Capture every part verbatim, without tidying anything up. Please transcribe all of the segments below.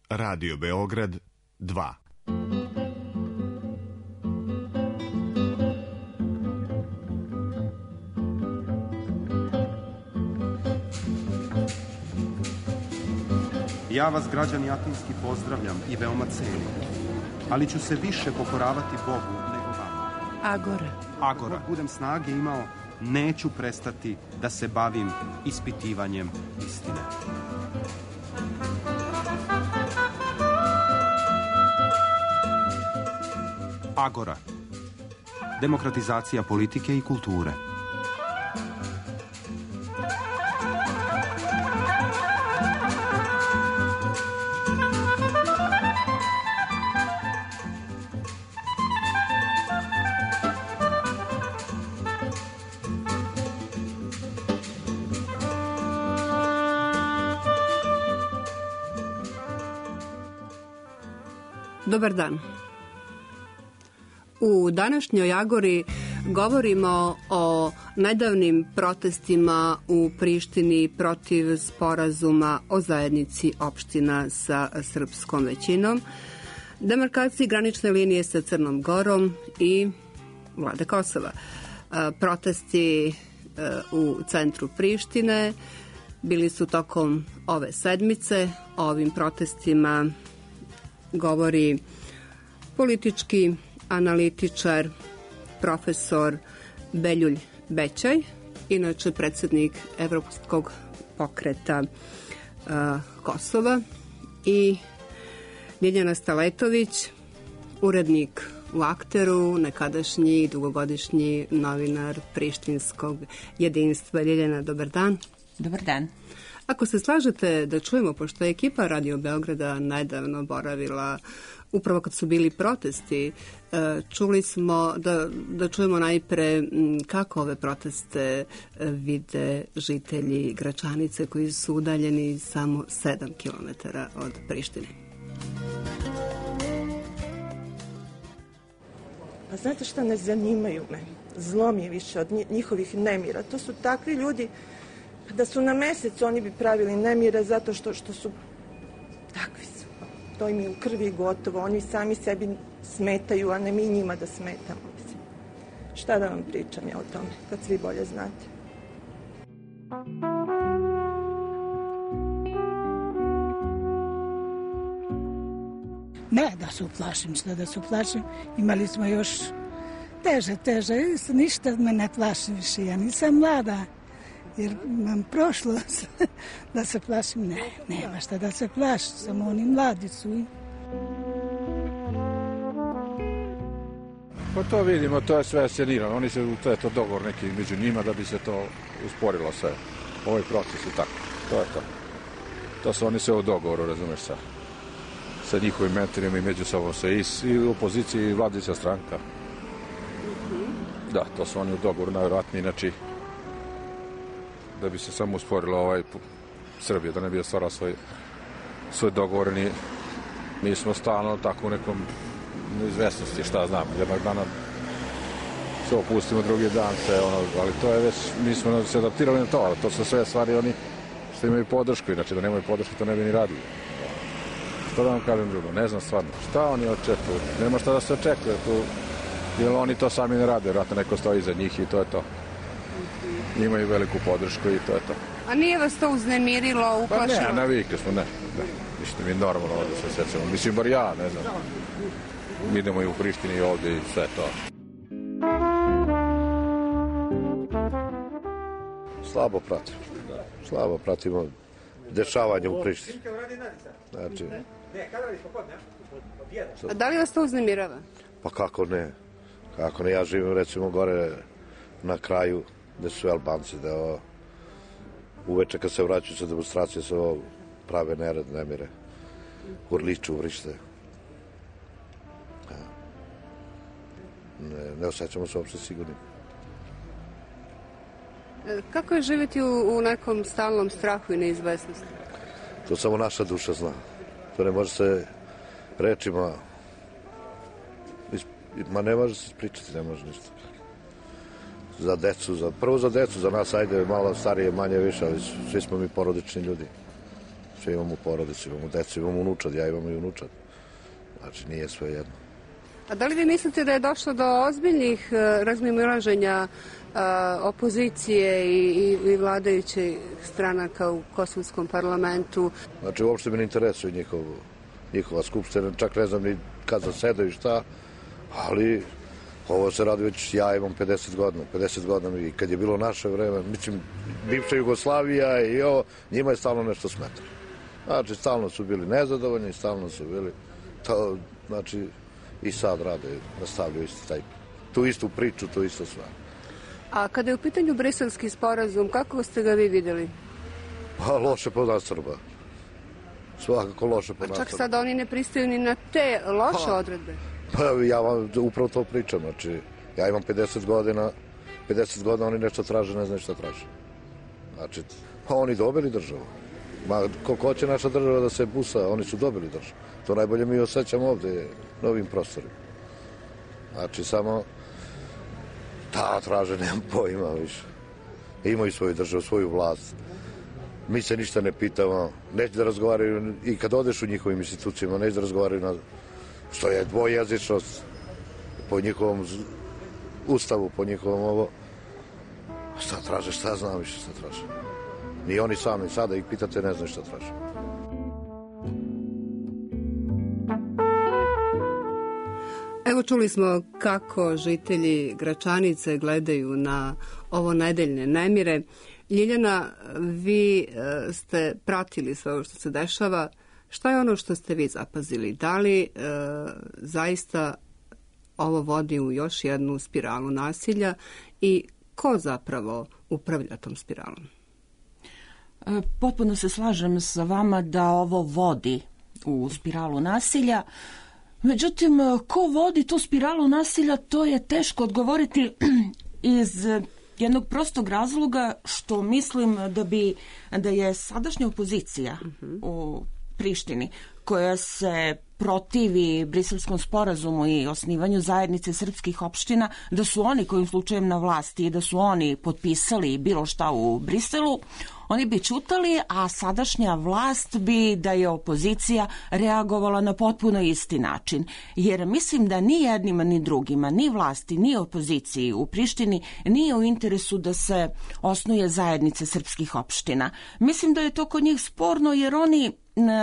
Radio Beograd dva. Ja vas, građani Atinski, pozdravljam i veoma cenim, ali ću se više pokoravati Bogu nego vama. Agora. Agora. Dok budem snage imao, neću prestati da se bavim ispitivanjem istine. Agora. Demokratizacija politike i kulture. Dobar dan. U današnjoj Agori govorimo o nedavnim protestima u Prištini protiv sporazuma o zajednici opština sa srpskom većinom, demarkaciji granične linije sa Crnom Gorom i vlade Kosova. Protesti u centru Prištine bili su tokom ove sedmice. O ovim protestima govori politički analitičar, profesor Beljulj Bećaj, inače predsjednik Evropskog pokreta uh, Kosova, i Ljiljana Staletović, urednik u Akteru, nekadašnji dugogodišnji novinar Prištinskog jedinstva. Ljiljana, dobar dan. Dobar dan. Ako se slažete da čujemo, pošto je ekipa Radio Beograda nedavno boravila upravo kad su bili protesti, čuli smo da, da čujemo najpre kako ove proteste vide žitelji Gračanice koji su udaljeni samo sedam kilometara od Prištine. Pa znate šta, ne zanimaju me. Zlo mi je više od njihovih nemira. To su takvi ljudi, da su na mesec oni bi pravili nemire zato što, što su takvi su. To im je u krvi gotovo. Oni sami sebi smetaju, a ne mi njima da smetamo. Mislim. Šta da vam pričam ja o tome, kad svi bolje znate. Ne da se uplašim, šta da se uplašim. Imali smo još teže, teže. Ništa me ne plaši više. Ja nisam mlada. Jer imam prošlost da se plašim. Ne, nema šta da se plaši, samo oni mladi su. Pa to vidimo, to je sve scenirano. Oni se, to je to dogovor neki među njima da bi se to usporilo sve. Ovaj proces i tako. To je to. To su oni sve u dogovoru, razumeš, sa, sa njihovim mentorima i među sobom se i, i u opoziciji i vladajuća stranka. Da, to su oni u dogovoru, najvjerojatnije, inače da bi se samo usporilo ovaj Srbija, da ne bi ostvarao svoj, svoj dogovor. Ni, mi smo stalno tako u nekom neizvesnosti, šta znam, jednog dana se opustimo, drugi dan se, ono, ali to je već, mi smo se adaptirali na to, ali to su sve stvari oni što imaju podršku, inače da nemaju podršku, to ne bi ni radili. Što da vam kažem drugo, ne znam stvarno, šta oni očekuju, nema šta da se očekuje tu, jer oni to sami ne rade, vjerojatno neko stoji iza njih i to je to. Imaju veliku podršku i to je to. A nije vas to uznemirilo, uplašilo? Pa ne, navike smo, ne. ne. Mislim, mi normalno ovdje se sjećamo. Mislim, bar ja, ne znam. Mi idemo i u Prištini i ovdje i sve to. Slabo pratimo. Slabo pratimo dešavanje u Prištini. Znači... A da li vas to uznemirava? Pa kako ne. Kako ne, ja živim recimo gore na kraju gde su Albanci, da ovo, uveče kad se vraćaju sa demonstracije se ovo prave nered, nemire, urliču, vrište. Ne, ne osjećamo se uopšte sigurni. Kako je živjeti u, u nekom stalnom strahu i neizvesnosti? To samo naša duša zna. To ne može se rečima, ma ne može se ispričati, ne može ništa. Za decu, za, prvo za decu, za nas, ajde, malo starije, manje, više, ali svi smo mi porodični ljudi. Sve imamo porodicu, imamo decu, imamo unučad, ja imam i unučad. Znači, nije sve jedno. A da li vi mislite da je došlo do ozbiljnih razmimoilaženja opozicije i, i, i vladajućih stranaka u kosovskom parlamentu? Znači, uopšte me ne interesuje njihov, njihova skupština, čak ne znam ni kad zasedaju i šta, ali ovo se radi već, ja imam pedeset godina, pedeset godina i kad je bilo naše vreme, mislim, bivša Jugoslavija i ovo, njima je stalno nešto smetalo. Znači, stalno su bili nezadovoljni, stalno su bili, to, znači, i sad rade, nastavljaju isti taj, tu istu priču, tu isto sve. A kada je u pitanju briselski sporazum, kako ste ga vi vidjeli? Pa loše po nas Srba. Svakako loše po nas Srba. A čak sad oni ne pristaju ni na te loše pa, odredbe? Pa ja vam upravo to pričam, znači, ja imam pedeset godina, pedeset godina oni nešto traže, ne znaju šta traže. Znači, pa oni dobili državu. Ma, koliko hoće naša država da se busa, oni su dobili državu. To najbolje mi osjećamo ovde, na ovim prostorima. Znači, samo ta traže, nemam pojma više. Imaju svoju državu, svoju vlast. Mi se ništa ne pitamo, neće da razgovaraju, i kad odeš u njihovim institucijama, neće da razgovaraju na što je dvojezičnost po njihovom ustavu, po njihovom ovo. Šta traže, šta znam više šta traže. Ni oni sami, sada ih pitate, ne znaju šta traže. Evo čuli smo kako žitelji Gračanice gledaju na ovo nedeljne nemire. Ljiljana, vi ste pratili sve ovo što se dešava. Šta je ono što ste vi zapazili? Da li e, zaista ovo vodi u još jednu spiralu nasilja i ko zapravo upravlja tom spiralom? E, potpuno se slažem sa vama da ovo vodi u spiralu nasilja. Međutim, ko vodi tu spiralu nasilja, to je teško odgovoriti iz jednog prostog razloga što mislim da bi da je sadašnja opozicija uh-huh. u Prištini koja se protivi Briselskom sporazumu i osnivanju zajednice srpskih opština, da su oni kojim slučajem na vlasti i da su oni potpisali bilo šta u Briselu, oni bi ćutali, a sadašnja vlast bi, da je opozicija, reagovala na potpuno isti način. Jer mislim da ni jednima ni drugima, ni vlasti, ni opoziciji u Prištini nije u interesu da se osnuje zajednice srpskih opština. Mislim da je to kod njih sporno jer oni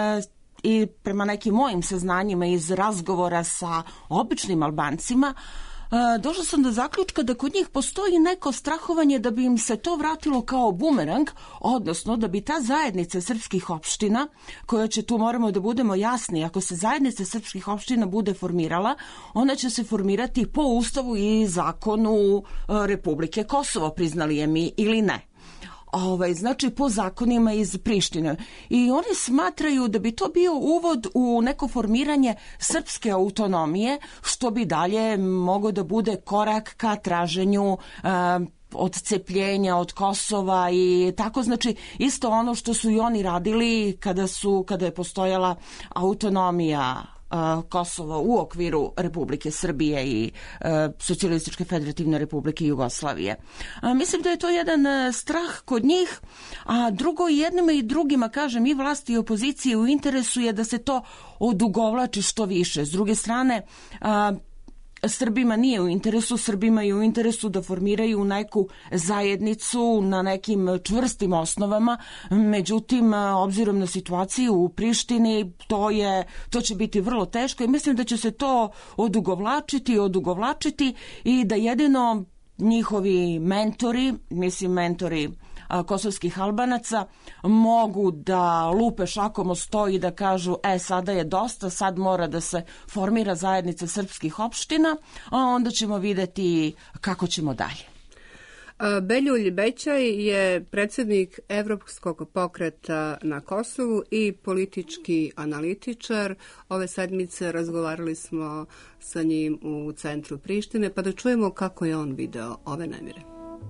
i prema nekim mojim saznanjima iz razgovora sa običnim Albancima, došla sam do zaključka da kod njih postoji neko strahovanje da bi im se to vratilo kao bumerang, odnosno da bi ta zajednica srpskih opština, koja će, tu moramo da budemo jasni, ako se zajednica srpskih opština bude formirala, ona će se formirati po ustavu i zakonu Republike Kosovo, priznali je mi ili ne. Ovaj, znači po zakonima iz Prištine. I oni smatraju da bi to bio uvod u neko formiranje srpske autonomije, što bi dalje moglo da bude korak ka traženju uh, odcepljenja od Kosova i tako, znači isto ono što su i oni radili kada su kada je postojala autonomija Kosova u okviru Republike Srbije i e, Socijalističke federativne republike Jugoslavije. A, mislim da je to jedan e, strah kod njih, a drugo i jednima i drugima, kažem, i vlasti i opozicije u interesu je da se to odugovlači što više. S druge strane, a, Srbima nije u interesu, Srbima je u interesu da formiraju neku zajednicu na nekim čvrstim osnovama, međutim, obzirom na situaciju u Prištini, to je, to će biti vrlo teško i mislim da će se to odugovlačiti, odugovlačiti i da jedino njihovi mentori, mislim mentori kosovskih Albanaca, mogu da lupe šakom o sto i da kažu e, sada je dosta, sad mora da se formira zajednica srpskih opština, a onda ćemo videti kako ćemo dalje. Beljulj Bećaj je predsjednik Evropskog pokreta na Kosovu i politički analitičar. Ove sedmice razgovarali smo sa njim u centru Prištine, pa da čujemo kako je on video ove nemire.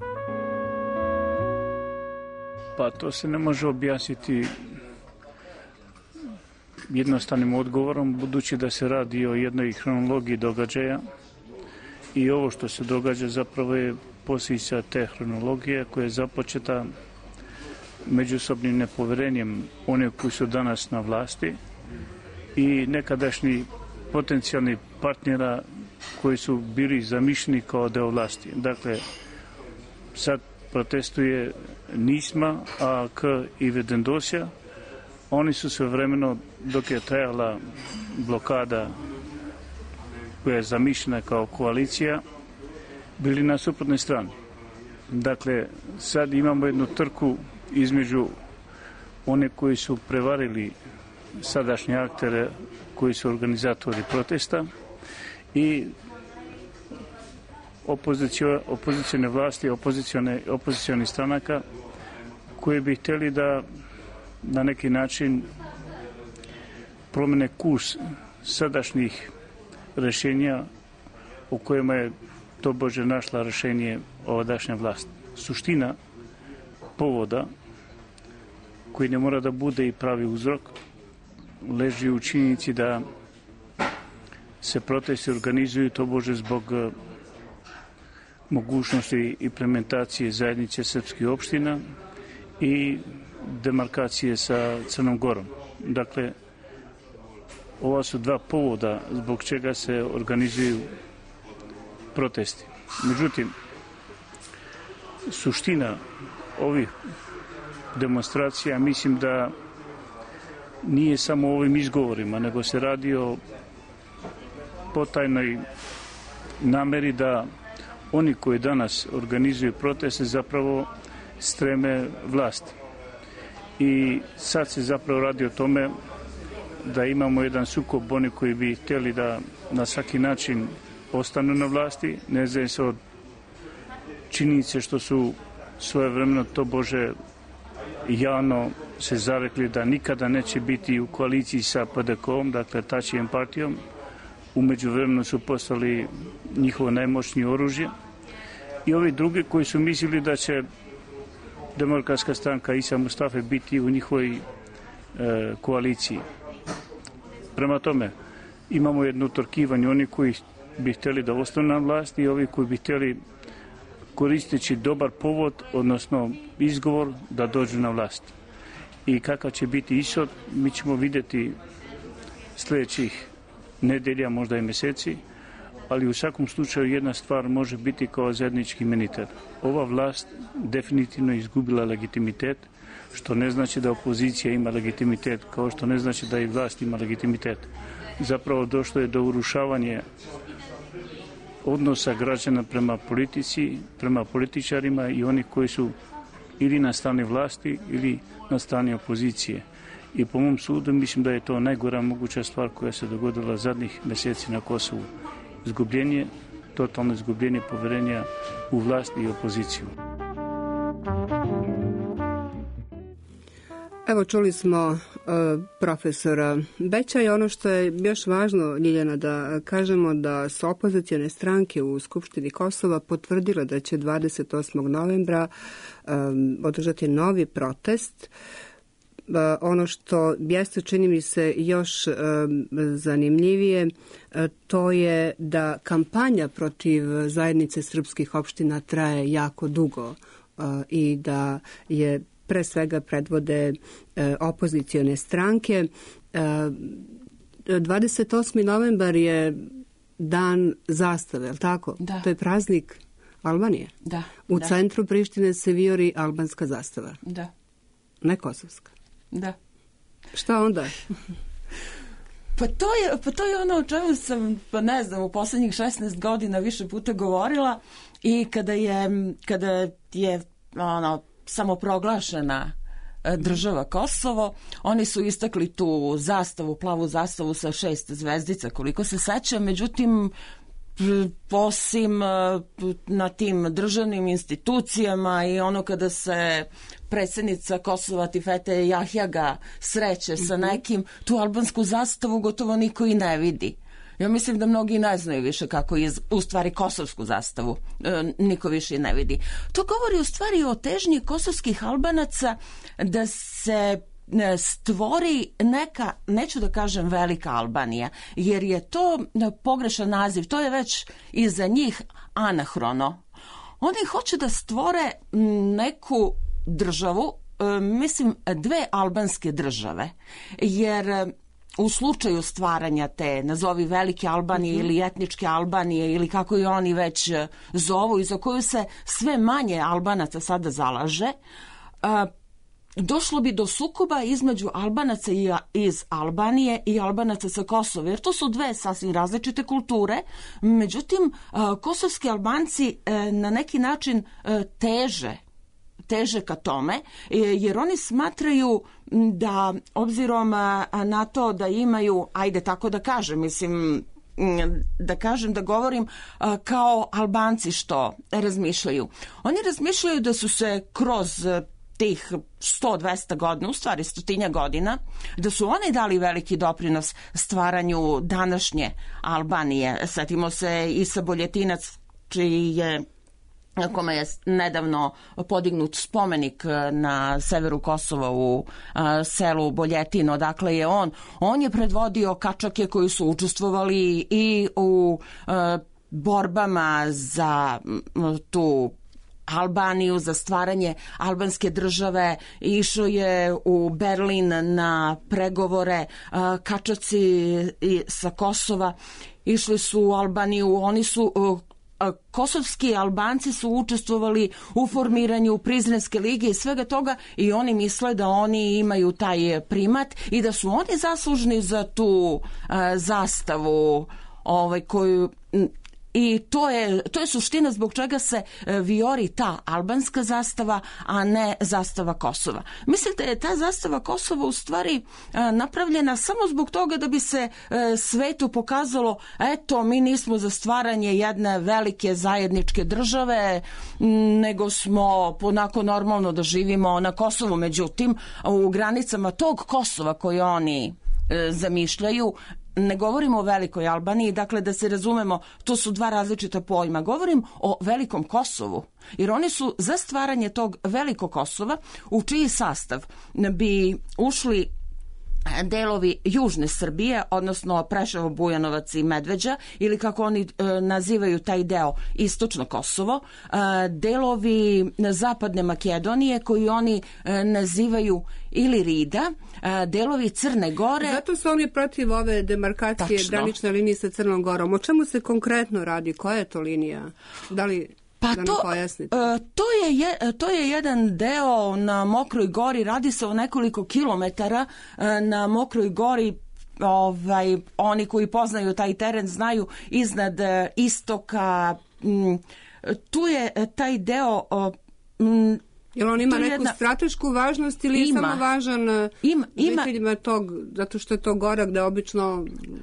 Pa to se ne može objasniti jednostavnim odgovorom, budući da se radi o jednoj hronologiji događaja i ovo što se događa zapravo je posljedica te hronologije koja je započeta međusobnim nepoverenjem one koji su danas na vlasti i nekadašnji potencijalni partnera koji su bili zamišljeni kao deo vlasti. Dakle, sad protestuje Nisma, A K i Vedendosja. Oni su sve vremeno, dok je trajala blokada koja je zamišljena kao koalicija, bili na suprotnoj strani. Dakle, sad imamo jednu trku između one koji su prevarili sadašnje aktere koji su organizatori protesta i opozicio, opozicione vlasti, opozicione, opozicioni stranaka koji bi htjeli da na neki način promene kurs sadašnjih rješenja u kojima je to Bože našla rješenje ovadašnja vlast. Suština povoda, koji ne mora da bude i pravi uzrok, leži u činjenici da se protesti organizuju to Bože zbog mogućnosti implementacije zajednice srpskih opština i demarkacije sa Crnom Gorom. Dakle, ova su dva povoda zbog čega se organizuju protesti. Međutim, suština ovih demonstracija mislim da nije samo o ovim izgovorima, nego se radi o potajnoj nameri da oni koji danas organizuju proteste zapravo streme vlasti. I sad se zapravo radi o tome da imamo jedan sukob oni koji bi htjeli da na svaki način ostanu na vlasti, ne znam se od činjenice što su svojevremeno to Bože javno se zarekli da nikada neće biti u koaliciji sa P D K-om, dakle Tačijem partijom. U međuvremenu su postali njihovo najmoćnije oružje. I ovi drugi koji su mislili da će Demokratska stranka Isa Mustafe biti u njihovoj e, koaliciji. Prema tome, imamo jedno utrkivanje, oni koji bi htjeli da ostanu na vlasti i ovi koji bi htjeli koristeći dobar povod, odnosno izgovor, da dođu na vlast. I kakav će biti ishod, mi ćemo vidjeti sljedećih nedelja, možda i mjeseci, ali u svakom slučaju jedna stvar može biti kao zajednički imenitelj. Ova vlast definitivno izgubila legitimitet, što ne znači da opozicija ima legitimitet, kao što ne znači da i vlast ima legitimitet. Zapravo došlo je do urušavanja odnosa građana prema politici, prema političarima i oni koji su ili na strani vlasti ili na strani opozicije. I po mom sudu mislim da je to najgora moguća stvar koja se dogodila zadnjih mjeseci na Kosovu. Izgubljenje, totalno izgubljenje poverenja u vlast i opoziciju. Evo, čuli smo uh, profesora Beća i ono što je još važno, Ljiljana, da kažemo da su opozicione stranke u Skupštini Kosova potvrdile da će dvadeset osmog novembra um, održati novi protest. Uh, ono što jeste, čini mi se, još um, zanimljivije, uh, to je da kampanja protiv zajednice srpskih opština traje jako dugo uh, i da je pre svega predvode e, opozicione stranke. E, dvadeset osmi novembar je dan zastave, je li tako? Da. To je praznik Albanije. Da. U da. centru Prištine se vijori albanska zastava. Da. Ne kosovska. Da. Šta onda? Pa to je, pa to je ono o čemu sam, pa ne znam, u posljednjih šesnaest godina više puta govorila i kada je, kada je ono, samoproglašena država Kosovo, oni su istakli tu zastavu, plavu zastavu sa šest zvezdica, koliko se sećam, međutim, osim na tim državnim institucijama i ono kada se predsjednica Kosova Tifete Jahjaga sreće sa nekim, tu albansku zastavu gotovo niko i ne vidi. Ja mislim da mnogi ne znaju više kako je u stvari kosovsku zastavu. E, niko više i ne vidi. To govori u stvari o težnji kosovskih Albanaca da se stvori neka, neću da kažem velika Albanija, jer je to pogrešan naziv, to je već i za njih anahrono. Oni hoće da stvore neku državu mislim, dve albanske države, jer u slučaju stvaranja te, nazovi velike Albanije mm-hmm. ili etničke Albanije ili kako i oni već zovu i za koju se sve manje Albanaca sada zalaže, došlo bi do sukoba između Albanaca iz Albanije i Albanaca sa Kosova, jer to su dve sasvim različite kulture. Međutim, kosovski Albanci na neki način teže teže ka tome, jer oni smatraju da, obzirom na to da imaju, ajde tako da kažem, mislim, da kažem, da govorim kao Albanci što razmišljaju. Oni razmišljaju da su se kroz tih sto do dvesta godina, u stvari stotinja godina, da su oni dali veliki doprinos stvaranju današnje Albanije. Sjetimo se Isa Boljetinac, čiji je kome je nedavno podignut spomenik na severu Kosova u a, selu Boljetin, odakle je on. On je predvodio kačake koji su učestvovali i u a, borbama za a, tu Albaniju, za stvaranje albanske države. Išao je u Berlin na pregovore, a, kačaci i, sa Kosova išli su u Albaniju, oni su kosovski Albanci su učestvovali u formiranju Prizrenske lige i svega toga i oni misle da oni imaju taj primat i da su oni zaslužni za tu a, zastavu ovaj, koju... I to je, to je suština zbog čega se vijori ta albanska zastava, a ne zastava Kosova. Mislite da je ta zastava Kosova u stvari napravljena samo zbog toga da bi se svetu pokazalo, eto, mi nismo za stvaranje jedne velike zajedničke države, nego smo onako normalno da živimo na Kosovu. Međutim, u granicama tog Kosova koje oni zamišljaju, ne govorimo o velikoj Albaniji, dakle da se razumemo, to su dva različita pojma. Govorim o velikom Kosovu, jer oni su za stvaranje tog velikog Kosova, u čiji sastav bi ušli delovi južne Srbije, odnosno Preševo, Bujanovac i Medveđa, ili kako oni e, nazivaju taj deo istočno Kosovo, e, delovi zapadne Makedonije koji oni e, nazivaju ili Rida, e, delovi Crne Gore. Zato su oni protiv ove demarkacije Tačno. granične linije sa Crnom Gorom. O čemu se konkretno radi? Koja je to linija? Da li... Pa da to, to, je, je, to je jedan deo na Mokroj Gori, radi se o nekoliko kilometara na Mokroj Gori, ovaj, oni koji poznaju taj teren znaju iznad istoka, tu je taj deo... Jel on ima neku jedna... stratešku važnost ili je ima. samo važan ima, ima. žiteljima tog, zato što je to gora gde obično...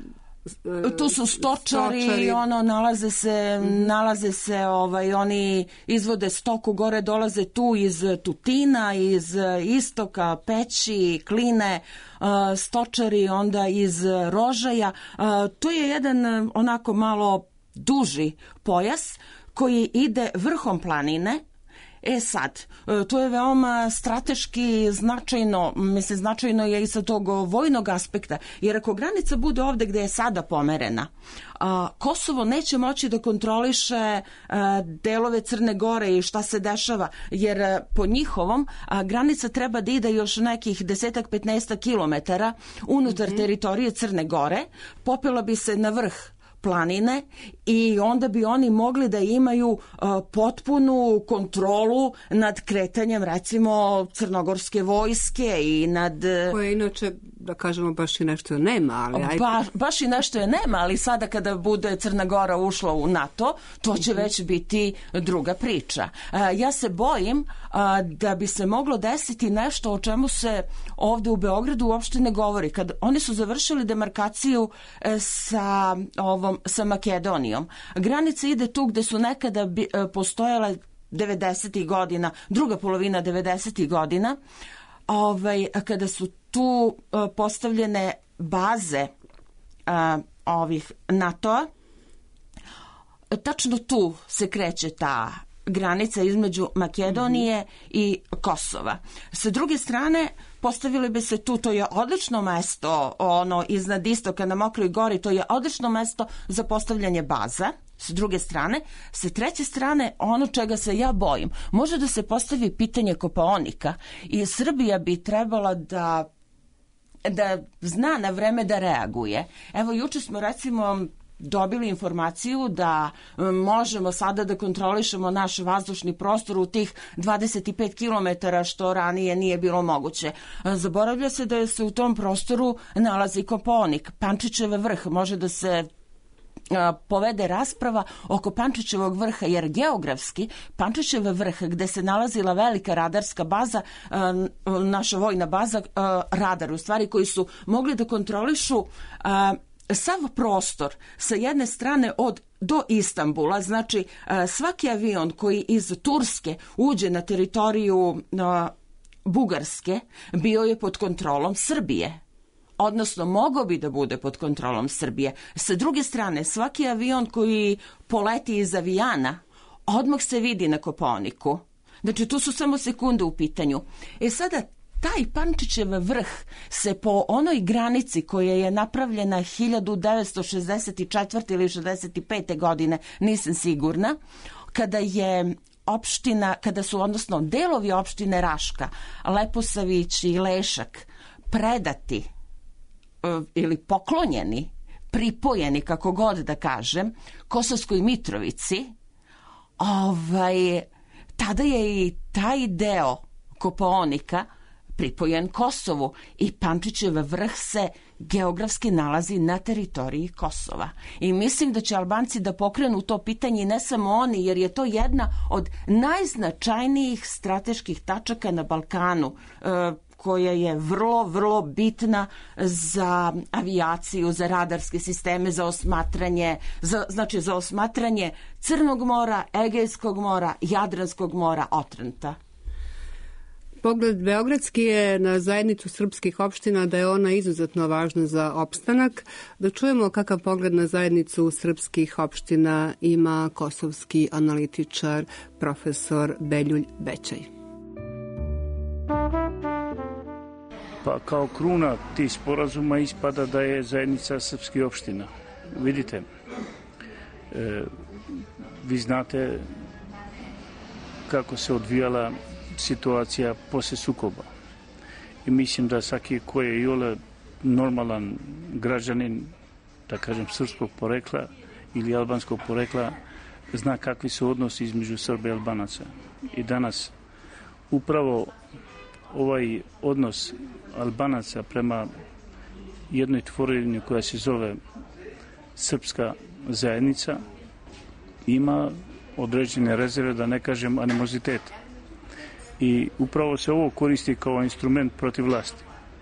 Tu su stočari, stočari. ono nalaze se, mm-hmm. nalaze se, ovaj oni izvode stoku gore, dolaze tu iz Tutina, iz istoka, Peći, Kline, uh, stočari onda iz Rožaja. Uh, to je jedan onako malo duži pojas koji ide vrhom planine. E sad, to je veoma strateški značajno, mislim značajno je i sa tog vojnog aspekta, jer ako granica bude ovde gde je sada pomerena, a, Kosovo neće moći da kontroliše a, delove Crne Gore i šta se dešava, jer a, po njihovom a, granica treba da ide još nekih desetak, petnaestak kilometara unutar mm-hmm. teritorije Crne Gore, popela bi se na vrh planine i onda bi oni mogli da imaju uh, potpunu kontrolu nad kretanjem recimo crnogorske vojske i nad... Koje inače, da kažemo, baš i nešto nema, ali... Ajde. Ba, baš i nešto je nema, ali sada kada bude Crna Gora ušla u NATO, to će već biti druga priča. Uh, ja se bojim uh, da bi se moglo desiti nešto o čemu se ovde u Beogradu uopšte ne govori. Kad oni su završili demarkaciju uh, sa ovom sa Makedonijom. Granica ide tu gde su nekada bi, postojale devedesetih godina, druga polovina devedesetih godina, ovaj, kada su tu postavljene baze a, ovih NATO-a. Tačno tu se kreće ta granica između Makedonije mm-hmm. i Kosova. Sa druge strane, postavili bi se tu, to je odlično mesto, ono iznad istoka na Mokroj gori, to je odlično mesto za postavljanje baza. S druge strane, sa treće strane, ono čega se ja bojim, može da se postavi pitanje Kopaonika i Srbija bi trebala da da zna na vreme da reaguje. Evo, juče smo recimo dobili informaciju da možemo sada da kontrolišemo naš vazdušni prostor u tih dvadeset pet kilometara, što ranije nije bilo moguće. Zaboravlja se da se u tom prostoru nalazi Kopaonik, Pančićev vrh, može da se povede rasprava oko Pančićevog vrha, jer geografski Pančićev vrh, gde se nalazila velika radarska baza, naša vojna baza, radar u stvari, koji su mogli da kontrolišu sav prostor sa jedne strane od do Istanbula, znači svaki avion koji iz Turske uđe na teritoriju Bugarske bio je pod kontrolom Srbije. Odnosno, mogao bi da bude pod kontrolom Srbije. Sa druge strane, svaki avion koji poleti iz Avijana, odmah se vidi na Kopaoniku. Znači, tu su samo sekunde u pitanju. E sada, taj Pančićev vrh se po onoj granici koja je napravljena hiljadu devetsto šezdeset četvrte ili šezdeset pete godine, nisam sigurna, kada je opština, kada su, odnosno, delovi opštine Raška, Leposavić i Lešak predati ili poklonjeni, pripojeni, kako god da kažem, Kosovskoj Mitrovici, ovaj, tada je i taj deo Kopaonika pripojen Kosovu i Pančićev vrh se geografski nalazi na teritoriji Kosova. I mislim da će Albanci da pokrenu to pitanje, i ne samo oni, jer je to jedna od najznačajnijih strateških tačaka na Balkanu, koja je vrlo, vrlo bitna za avijaciju, za radarske sisteme, za osmatranje, za, znači za osmatranje Crnog mora, Egejskog mora, Jadranskog mora, Otranta. Pogled beogradski je na zajednicu srpskih opština da je ona izuzetno važna za opstanak. Da čujemo kakav pogled na zajednicu srpskih opština ima kosovski analitičar profesor Beljulj Bećaj. Pa kao kruna tih sporazuma ispada da je zajednica srpskih opština. Vidite, e, vi znate kako se odvijala situacija posle sukoba. I mislim da svaki ko je iole normalan građanin, da kažem srpskog porekla ili albanskog porekla, zna kakvi su odnosi između Srba i Albanaca. I danas upravo ovaj odnos Albanaca prema jednoj tvorovini koja se zove srpska zajednica ima određene rezerve, da ne kažem animozitete. I upravo se ovo koristi kao instrument protiv vlasti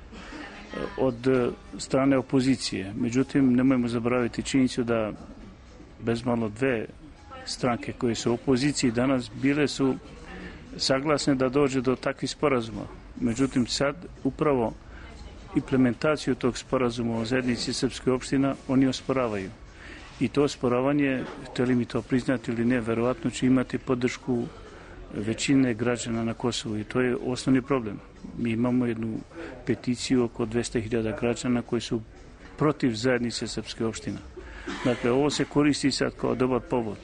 od strane opozicije. Međutim, nemojmo zaboraviti činjenicu da bezmalo dve stranke koje su u opoziciji danas bile su saglasne da dođe do takvih sporazuma. Međutim, sad upravo implementaciju tog sporazuma o zajednici srpske opština oni osporavaju. I to osporavanje, hteli mi to priznati ili ne, verovatno će imati podršku većine građana na Kosovu i to je osnovni problem. Mi imamo jednu peticiju oko dvesta hiljada građana koji su protiv zajednice srpske opština. Dakle, ovo se koristi sad kao dobar povod.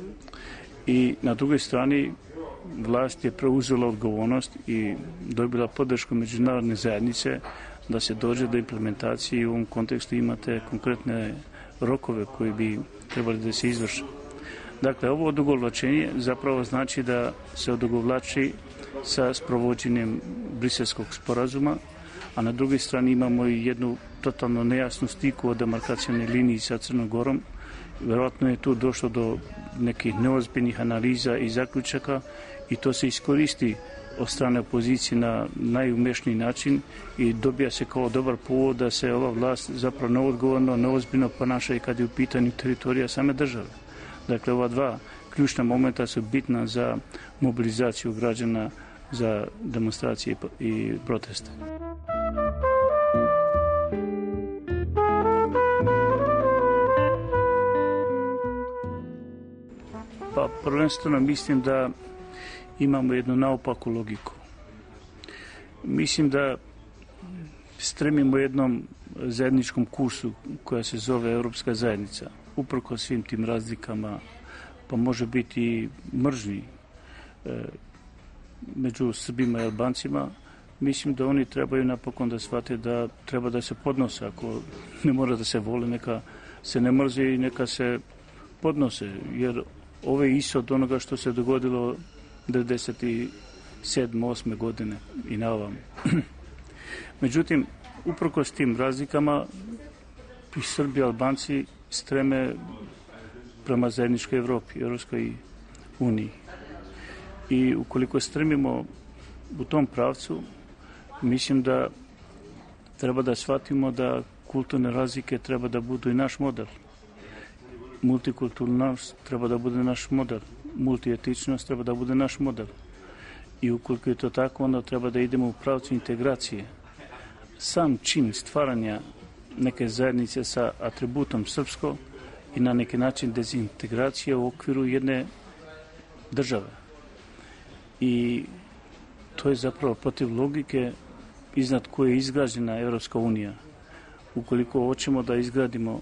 I na drugoj strani vlast je preuzela odgovornost i dobila podršku međunarodne zajednice da se dođe do implementacije i u ovom kontekstu imate konkretne rokove koji bi trebali da se izvrše. Dakle, ovo odugovlačenje zapravo znači da se odugovlači sa sprovođenjem Briselskog sporazuma, a na drugoj strani imamo i jednu totalno nejasnu stiku o demarkacijalnoj liniji sa Crnom Gorom. Verovatno je tu došlo do nekih neozbiljnih analiza i zaključaka i to se iskoristi od strane opozicije na najumešniji način i dobija se kao dobar povod da se ova vlast zapravo neodgovorno, neozbiljno ponaša i kad je u pitanju teritorija same države. Dakle, ova dva ključna momenta su bitna za mobilizaciju građana za demonstracije i proteste. Pa prvenstveno mislim da imamo jednu naopaku logiku. Mislim da stremimo jednom zajedničkom kursu koja se zove Europska zajednica. Uprko svim tim razlikama, pa može biti i mržnji e, među Srbima i Albancima, mislim da oni trebaju napokon da shvate da treba da se podnose. Ako ne mora da se vole, neka se ne mrze i neka se podnose, jer ovo je isto od onoga što se dogodilo devedeset sedme osme godine i na ovam. Međutim, uprko s tim razlikama, i Srbi i Albanci streme prema zajedničkoj Evropi, Evropskoj uniji. I ukoliko stremimo u tom pravcu, mislim da treba da shvatimo da kulturne razlike treba da budu i naš model. Multikulturnost treba da bude naš model. Multietičnost treba da bude naš model. I ukoliko je to tako, onda treba da idemo u pravcu integracije. Sam čin stvaranja neke zajednice sa atributom srpsko i na neki način dezintegracije u okviru jedne države. I to je zapravo protiv logike iznad koje je izgrađena Evropska unija. Ukoliko hoćemo da izgradimo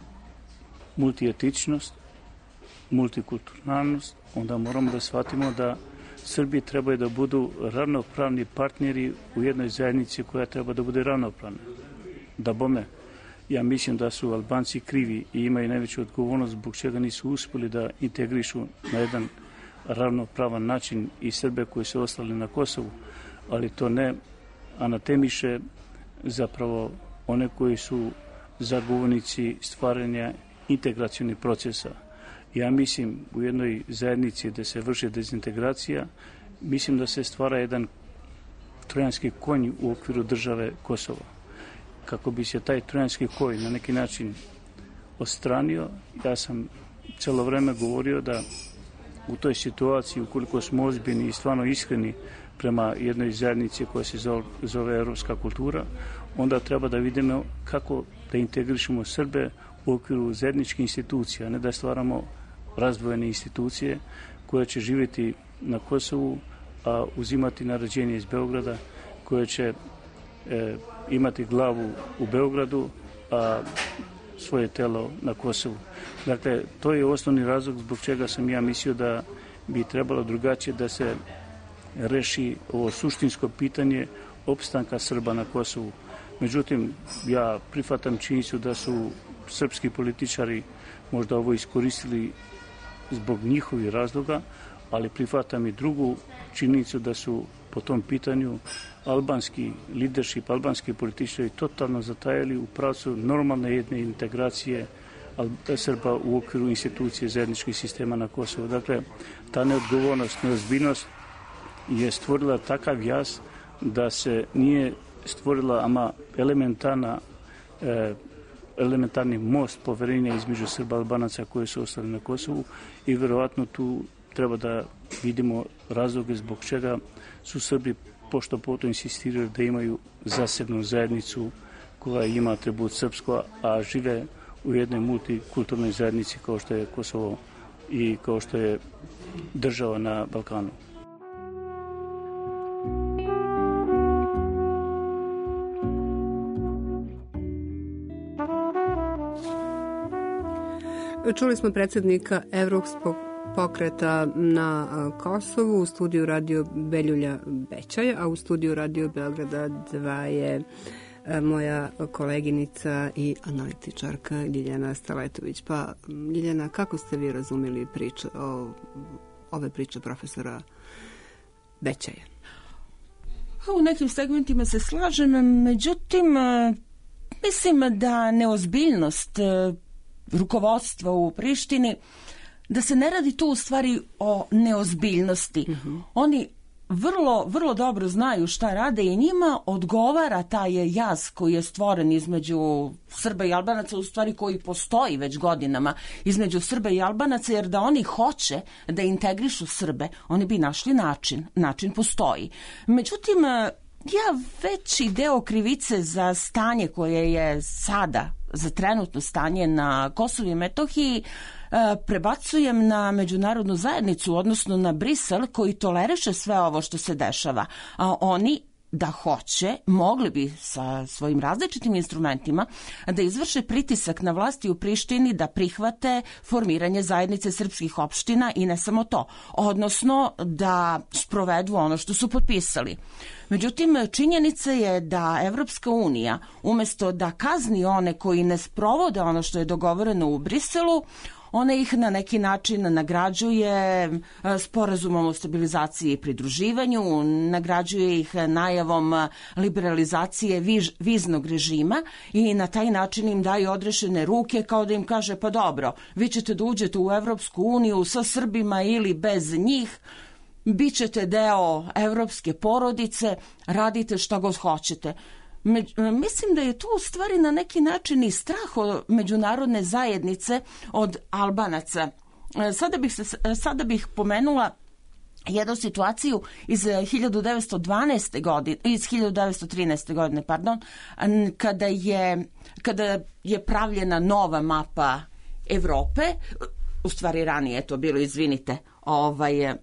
multietičnost, multikulturalnost, onda moramo da shvatimo da Srbi trebaju da budu ravnopravni partneri u jednoj zajednici koja treba da bude ravnopravna. Da bome, ja mislim da su Albanci krivi i imaju najveću odgovornost zbog čega nisu uspjeli da integrišu na jedan ravnopravan način i Srbe koji su ostali na Kosovu, ali to ne anatemiše zapravo one koji su zagovornici stvaranja integracionih procesa. Ja mislim u jednoj zajednici gde se vrši dezintegracija, mislim da se stvara jedan trojanski konj u okviru države Kosova. Kako bi se taj trojanski konj na neki način odstranio, ja sam celo vreme govorio da u toj situaciji, ukoliko smo ozbiljni i stvarno iskreni prema jednoj zajednici koja se zove evropska kultura, onda treba da vidimo kako da integrišemo Srbe u okviru zajedničkih institucija, ne da stvaramo razdvojene institucije koje će živjeti na Kosovu, a uzimati naređenje iz Beograda, koje će e, imati glavu u Beogradu, a svoje telo na Kosovu. Dakle, to je osnovni razlog zbog čega sam ja mislio da bi trebalo drugačije da se reši ovo suštinsko pitanje opstanka Srba na Kosovu. Međutim, ja prihvatam činjenicu da su srpski političari možda ovo iskoristili zbog njihovih razloga, ali prihvatam i drugu činjenicu da su po tom pitanju albanski leadership, albanski političari totalno zatajali u pravcu normalne jedne integracije Srba u okviru institucije zajedničkih sistema na Kosovu. Dakle, ta neodgovornost, neozbiljnost je stvorila takav jaz da se nije stvorila ama elementarna e, elementarni most poverenja između Srba i Albanaca koji su ostali na Kosovu i verovatno tu treba da vidimo razloge zbog čega su Srbi pošto potom insistiraju da imaju zasebnu zajednicu koja ima atribut srpsko, a žive u jednoj multikulturnoj zajednici kao što je Kosovo i kao što je država na Balkanu. Čuli smo predsjednika Evropskog pokreta na Kosovu u studiju Radio Beljulja Bećaja, a u studiju Radio Beograda dva je moja koleginica i analitičarka Ljiljana Staletović. Pa, Ljiljana, kako ste vi razumeli priče o, ove priče profesora Bećaja? U nekim segmentima se slažem, međutim, mislim da neozbiljnost rukovodstva u Prištini, da se ne radi tu u stvari o neozbiljnosti. Mm-hmm. Oni vrlo, vrlo dobro znaju šta rade i njima odgovara taj jaz koji je stvoren između Srba i Albanaca, u stvari koji postoji već godinama između Srba i Albanaca, jer da oni hoće da integrišu Srbe, oni bi našli način. Način postoji. Međutim, ja veći deo krivice za stanje koje je sada, za trenutno stanje na Kosovu i Metohiji, prebacujem na međunarodnu zajednicu, odnosno na Brisel, koji toleriše sve ovo što se dešava. A oni da hoće, mogli bi sa svojim različitim instrumentima da izvrše pritisak na vlasti u Prištini da prihvate formiranje zajednice srpskih opština i ne samo to, odnosno da sprovedu ono što su potpisali. Međutim, činjenica je da Evropska unija, umesto da kazni one koji ne sprovode ono što je dogovoreno u Briselu, ona ih na neki način nagrađuje sporazumom o stabilizaciji i pridruživanju, nagrađuje ih najavom liberalizacije viž, viznog režima i na taj način im daju odrešene ruke kao da im kaže pa dobro, vi ćete da uđete u Evropsku uniju sa Srbima ili bez njih, bit ćete deo evropske porodice, radite šta god hoćete. Mislim da je tu u stvari na neki način i strah od međunarodne zajednice od Albanaca. Sada bih, se, sada bih pomenula jednu situaciju iz hiljadu devetsto dvanaeste godine, iz hiljadu devetsto trinaeste godine, pardon, kada je, kada je pravljena nova mapa Evrope, u stvari ranije je to bilo, izvinite, ovaj,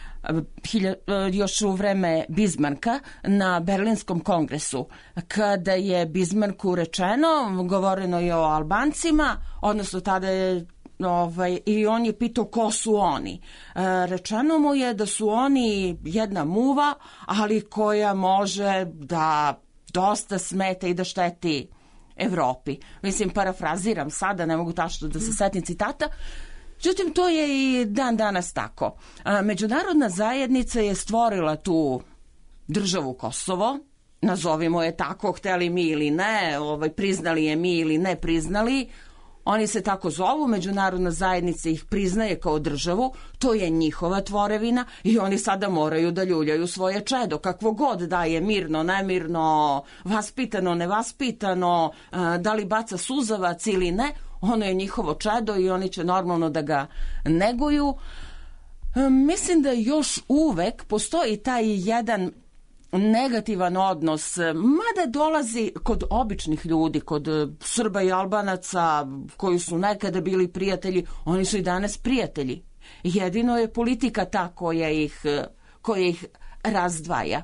još u vreme Bizmarka na Berlinskom kongresu, kada je Bizmarku rečeno, govoreno je o Albancima, odnosno tada je ovaj, i on je pitao ko su oni. Rečeno mu je da su oni jedna muva, ali koja može da dosta smeta i da šteti Evropi. Mislim, parafraziram sada, ne mogu tačno da se setim citata. Međutim, to je i dan danas tako. Međunarodna zajednica je stvorila tu državu Kosovo, nazovimo je tako, hteli mi ili ne, ovaj, priznali je mi ili ne priznali, oni se tako zovu, međunarodna zajednica ih priznaje kao državu, to je njihova tvorevina i oni sada moraju da ljuljaju svoje čedo, kakvo god da je mirno, nemirno, vaspitano, nevaspitano, da li baca suzavac ili ne, ono je njihovo čedo i oni će normalno da ga neguju. Mislim da još uvek postoji taj jedan negativan odnos, mada dolazi kod običnih ljudi, kod Srba i Albanaca koji su nekada bili prijatelji, oni su i danas prijatelji. Jedino je politika ta koja ih, koja ih razdvaja.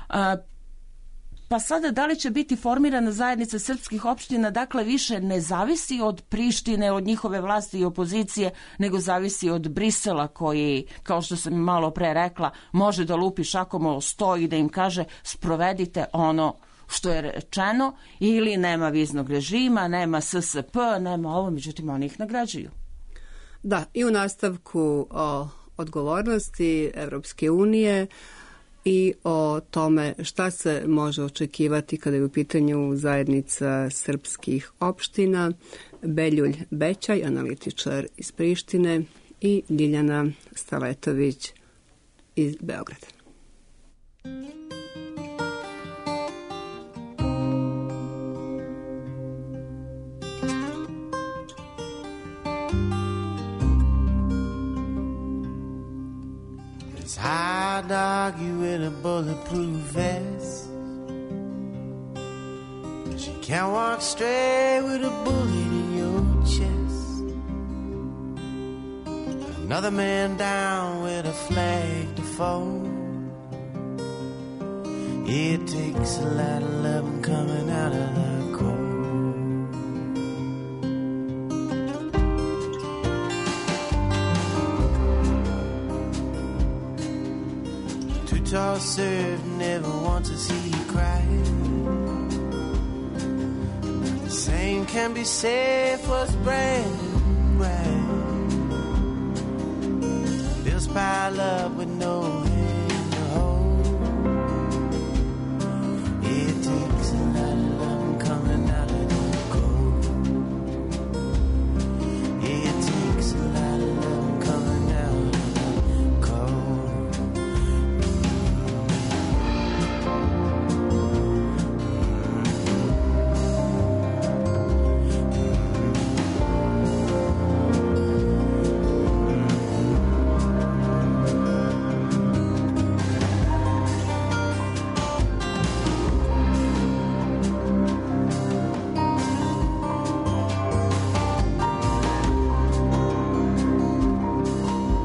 Pa sada da li će biti formirana zajednica srpskih opština, dakle više ne zavisi od Prištine, od njihove vlasti i opozicije, nego zavisi od Brisela koji, kao što sam malo pre rekla, može da lupi šakom o sto i da im kaže sprovedite ono što je rečeno, ili nema viznog režima, nema S S P, nema ovo, međutim oni ih nagrađuju. Da, i u nastavku o odgovornosti Evropske unije i o tome šta se može očekivati kada je u pitanju zajednica srpskih opština, Beljulj Bećaj, analitičar iz Prištine, i Ljiljana Staletović iz Beograda. High dog, you in a bulletproof vest. She can't walk straight with a bullet in your chest. Another man down with a flag to fold. It takes a lot of love coming out of the cold. Tall serve, never want to see you cry. The same can be said for brand new right. Bills pile up with no hand to hold. It takes a lot of love coming out of the cold. It takes a lot of love coming out of the cold.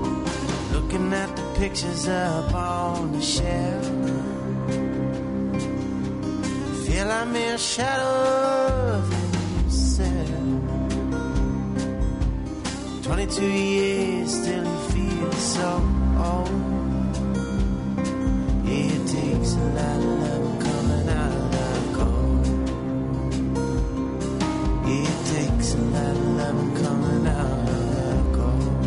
Pictures up on the shelf. Still I'm in a shadow of himself. Twenty-two years, still he feels so old. It takes a lot of love coming out of the cold. It takes a lot of love coming out of the cold.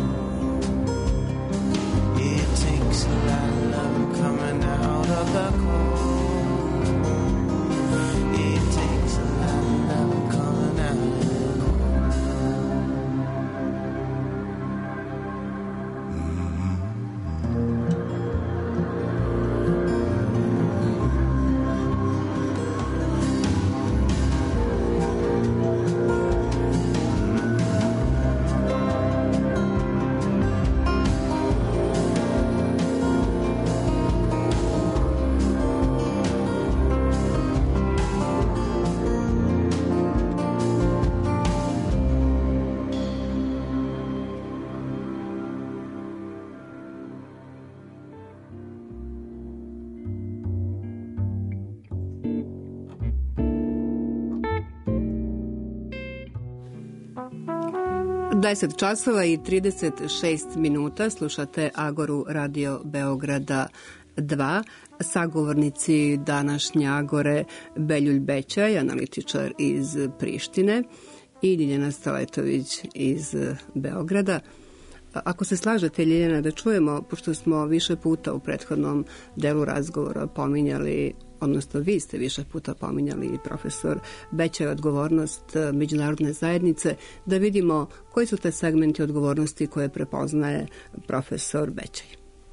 It takes a lot of love coming out of the cold. It takes a lot of love coming out of the deset časova i trideset šest minuta, slušate Agoru Radio Beograda dva. Sagovornici današnje Agore Beljulj Bećaj, analitičar iz Prištine, i Ljiljana Staletović iz Beograda. Ako se slažete, Ljiljana, da čujemo, pošto smo više puta u prethodnom delu razgovora pominjali, odnosno vi ste više puta pominjali i profesor Bećaj, odgovornost međunarodne zajednice, da vidimo koji su te segmenti odgovornosti koje prepoznaje profesor Bećaj.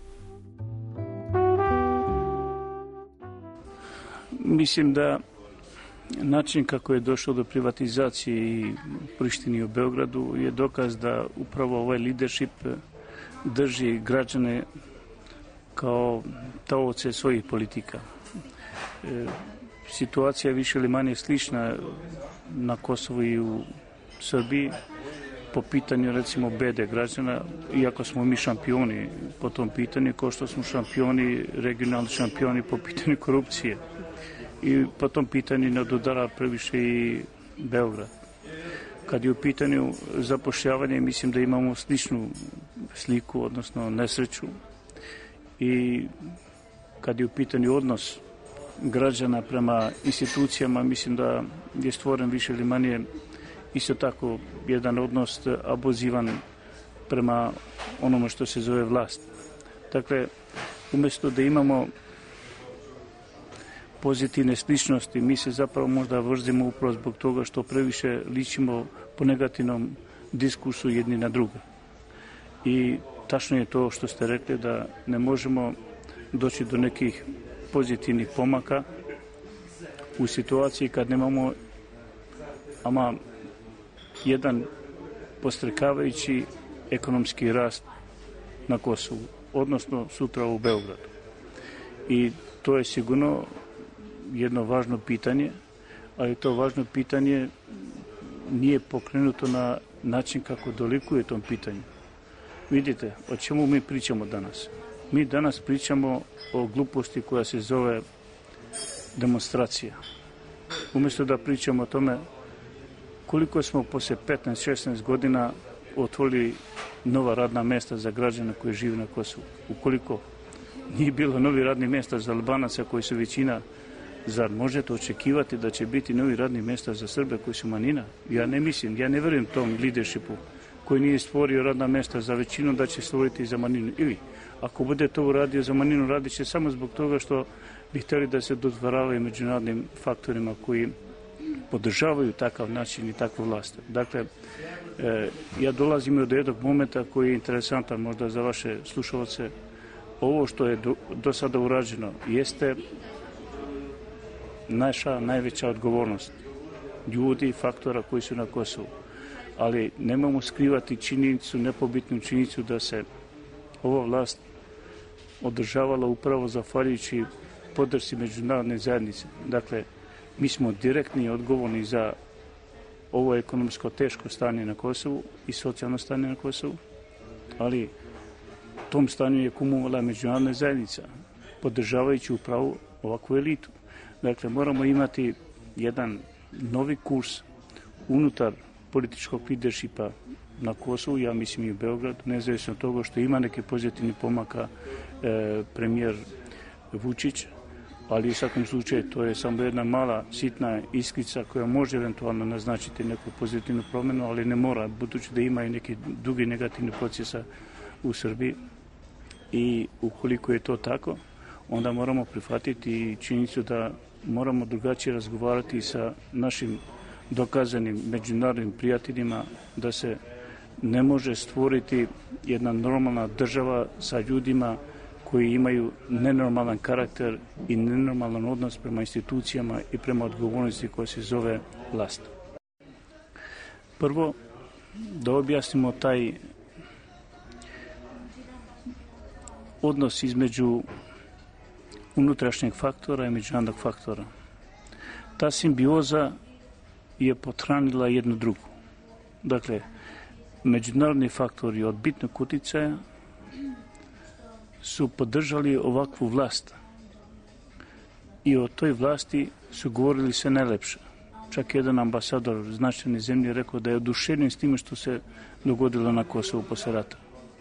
Mislim da način kako je došlo do privatizacije i Prištini u Beogradu je dokaz da upravo ovaj leadership drži građane kao taoce svojih politika. E, situacija je više ili manje slična na Kosovu i u Srbiji po pitanju recimo bede građana, iako smo mi šampioni po tom pitanju, kao što smo šampioni, regionalni šampioni po pitanju korupcije. I po tom pitanju ne odudara previše i Beograd. Kad je u pitanju zapošljavanje, mislim da imamo sličnu sliku, odnosno nesreću. I kad je u pitanju odnos građana prema institucijama, mislim da je stvoren više ili manje isto tako jedan odnos abuzivan prema onome što se zove vlast. Dakle, umjesto da imamo pozitivne sličnosti, mi se zapravo možda vrzimo upravo zbog toga što previše ličimo po negativnom diskursu jedni na druge. I tačno je to što ste rekli, da ne možemo doći do nekih pozitivnih pomaka u situaciji kad nemamo ama jedan podstrekavajući ekonomski rast na Kosovu, odnosno sutra u Beogradu. I to je sigurno jedno važno pitanje, ali to važno pitanje nije pokrenuto na način kako dolikuje tom pitanju. Vidite, o čemu mi pričamo danas? Mi danas pričamo o gluposti koja se zove demonstracija. Umjesto da pričamo o tome koliko smo poslije petnaest šesnaest godina otvorili nova radna mesta za građane koji žive na Kosovu. Ukoliko nije bilo novi radni mesta za Albanaca koji su većina, zar možete očekivati da će biti novi radni mesta za Srbe koji su manjina? Ja ne mislim, ja ne verujem tom leadershipu koji nije stvorio radna mesta za većinu da će stvoriti za manjinu. Ili, ako bude to uradio za manjinu, radit će samo zbog toga što bi htjeli da se dodvoravaju međunarodnim faktorima koji podržavaju takav način i takvu vlast. Dakle, e, ja dolazim od jednog momenta koji je interesantan možda za vaše slušalce. Ovo što je do, do sada urađeno jeste naša najveća odgovornost ljudi i faktora koji su na Kosovu. Ali nemamo skrivati činjenicu, nepobitnu činjenicu da se ova vlast održavala upravo zahvaljujući podršci međunarodne zajednice. Dakle, mi smo direktni i odgovorni za ovo ekonomsko teško stanje na Kosovu i socijalno stanje na Kosovu, ali tom stanju je kumovala međunarodna zajednica, podržavajući upravo ovakvu elitu. Dakle, moramo imati jedan novi kurs unutar političkog leadershipa na Kosovu, ja mislim i u Beogradu, nezavisno od toga što ima neke pozitivne pomaka e, premijer Vučić, ali u svakom slučaju to je samo jedna mala sitna iskrica koja može eventualno naznačiti neku pozitivnu promjenu, ali ne mora, budući da ima i neki dugi negativni procesa u Srbiji. I ukoliko je to tako, onda moramo prihvatiti činjenicu da moramo drugačije razgovarati sa našim dokazanim međunarodnim prijateljima, da se ne može stvoriti jedna normalna država sa ljudima koji imaju nenormalan karakter i nenormalan odnos prema institucijama i prema odgovornosti koja se zove vlast. Prvo, da objasnimo taj odnos između unutrašnjeg faktora i međunarodnog faktora. Ta simbioza je potranila jednu drugu. Dakle, međunarodni faktori od bitnog uticaja su podržali ovakvu vlast i o toj vlasti su govorili sve najlepše. Čak jedan ambasador značajne zemlje rekao da je oduševljen s time što se dogodilo na Kosovu posle rata.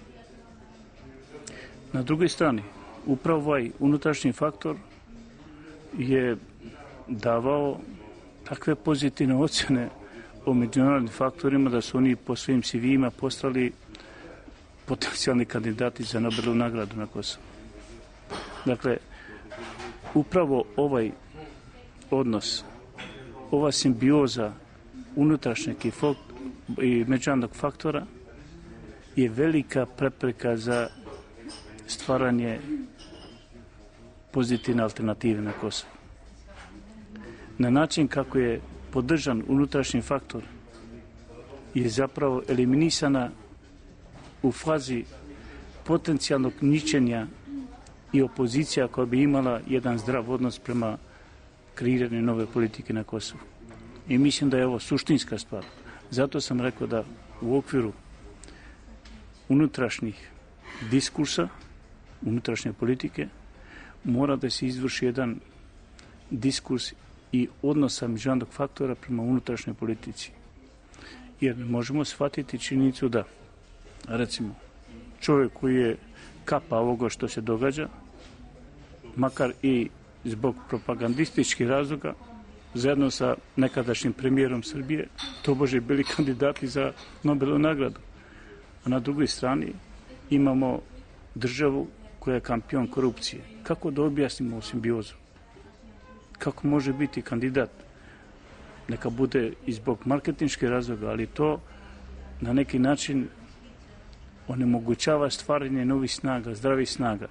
Na drugoj strani, upravo ovaj unutrašnji faktor je davao takve pozitivne ocjene o međunarodnim faktorima da su oni po svojim C V-ima postali potencijalni kandidati za Nobelovu nagradu na Kosovu. Dakle, upravo ovaj odnos, ova simbioza unutrašnjeg i, i međunarodnog faktora je velika prepreka za stvaranje pozitivne alternative na Kosovu. Na način kako je podržan unutrašnji faktor je zapravo eliminisana u fazi potencijalnog ničenja i opozicija koja bi imala jedan zdrav odnos prema kreiranju nove politike na Kosovu. I mislim da je ovo suštinska stvar. Zato sam rekao da u okviru unutrašnjih diskursa, unutrašnje politike, mora da se izvrši jedan diskurs i odnosa međunarodnog faktora prema unutrašnjoj politici. Jer možemo shvatiti činjenicu da, recimo, čovjek koji je kapa ovoga što se događa, makar i zbog propagandističkih razloga, zajedno sa nekadašnjim premijerom Srbije, to bože bili kandidati za Nobelovu nagradu. A na drugoj strani imamo državu koja je kampion korupcije. Kako da objasnimo ovu simbiozu? Kako može biti kandidat? Neka bude i zbog marketinških razloga, ali to na neki način onemogućava stvaranje novih snaga, zdravih snaga.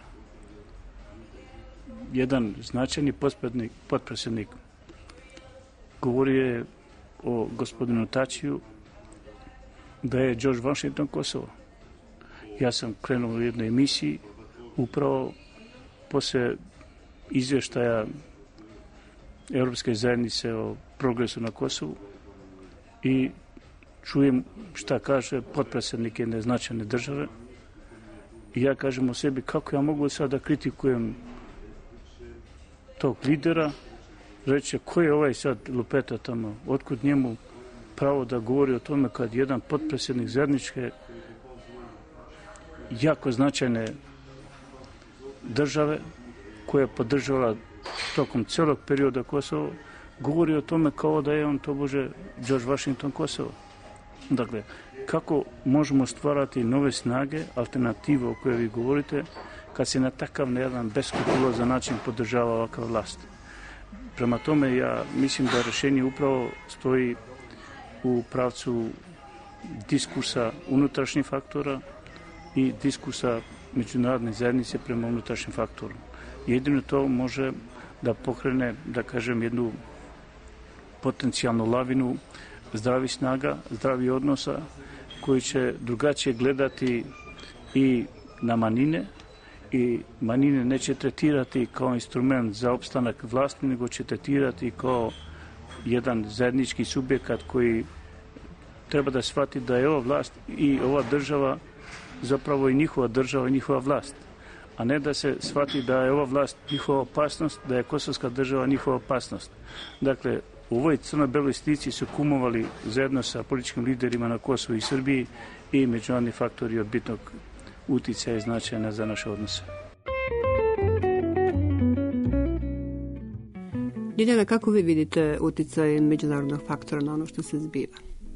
Jedan značajni potpredsjednik govorio je o gospodinu Tačiju da je George Washington Kosovo. Ja sam krenuo u jednoj emisiji upravo posle izvještaja Europske zajednice o progresu na Kosovu i čujem šta kaže potpredsjednik jedne značajne države i ja kažem o sebi kako ja mogu sad da kritikujem tog lidera, reći ko je ovaj sad lupeta tamo, otkud njemu pravo da govori o tome kad jedan potpredsjednik zajedničke jako značajne države koja je podržala tokom celog perioda Kosovo, govori o tome kao da je on to bože George Washington Kosovo. Dakle, kako možemo stvarati nove snage, alternative o kojoj vi govorite, kad se na takav na jedan beskrupulozan način podržava ovakva vlast. Prema tome, ja mislim da rješenje upravo stoji u pravcu diskursa unutrašnjih faktora i diskursa međunarodne zajednice prema unutrašnjim faktoru. Jedino to može da pokrene, da kažem, jednu potencijalnu lavinu zdravih snaga, zdravih odnosa koji će drugačije gledati i na manjine i manjine neće tretirati kao instrument za opstanak vlasti, nego će tretirati kao jedan zajednički subjekat koji treba da shvati da je ova vlast i ova država zapravo i njihova država i njihova vlast, a ne da se shvati da je ova vlast njihova opasnost, da je kosovska država njihova opasnost. Dakle, U ovoj crno-beloj slici su kumovali zajedno sa političkim liderima na Kosovu i Srbiji i međunarodni faktori od bitnog uticaja i značaja za naše odnose. Ljiljana, kako vi vidite uticaj međunarodnog faktora na ono što se zbiva?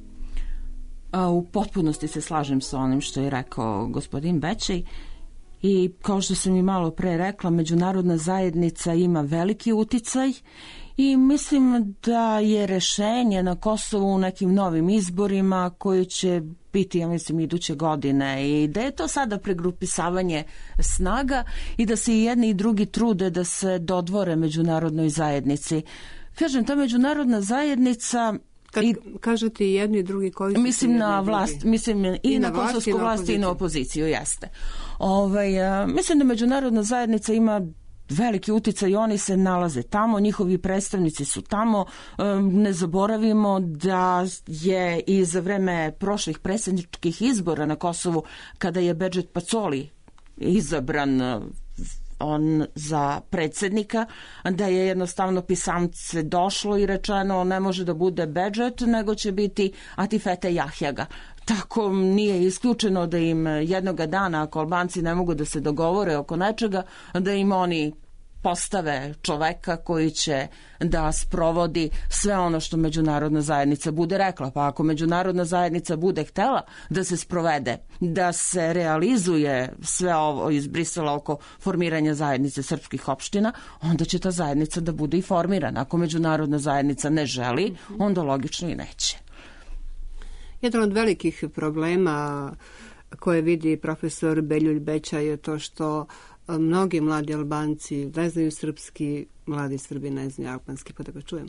U potpunosti se slažem sa onim što je rekao gospodin Bečej i kao što sam i malo pre rekla, međunarodna zajednica ima veliki uticaj i mislim da je rešenje na Kosovu u nekim novim izborima koji će biti, ja mislim, iduće godine i da je to sada pregrupisavanje snaga i da se i jedni i drugi trude da se dodvore međunarodnoj zajednici. Kažem, ta međunarodna zajednica... Kad I, kažete i jedni i drugi koji su... Mislim na vlast, mislim i, I na, na kosovsku vlast i na opoziciju, jeste. Ovaj, a, mislim da međunarodna zajednica ima veliki uticaj i oni se nalaze tamo, njihovi predstavnici su tamo. Ne zaboravimo da je i za vreme prošlih predsjedničkih izbora na Kosovu, kada je Bedžet Pacoli izabran on za predsjednika, da je jednostavno pisamce došlo i rečeno ne može da bude Bedžet, nego će biti Atifete Jahjaga. Tako nije isključeno da im jednoga dana, ako Albanci ne mogu da se dogovore oko nečega, da im oni postave čoveka koji će da sprovodi sve ono što međunarodna zajednica bude rekla. Pa ako međunarodna zajednica bude htela da se sprovede, da se realizuje sve ovo iz Brisela oko formiranja zajednice srpskih opština, onda će ta zajednica da bude i formirana. Ako međunarodna zajednica ne želi, onda logično i neće. Jedan od velikih problema koje vidi profesor Beljulj Bećaj je to što mnogi mladi Albanci ne znaju srpski, mladi Srbi ne znaju albanski, pa da ga čujemo.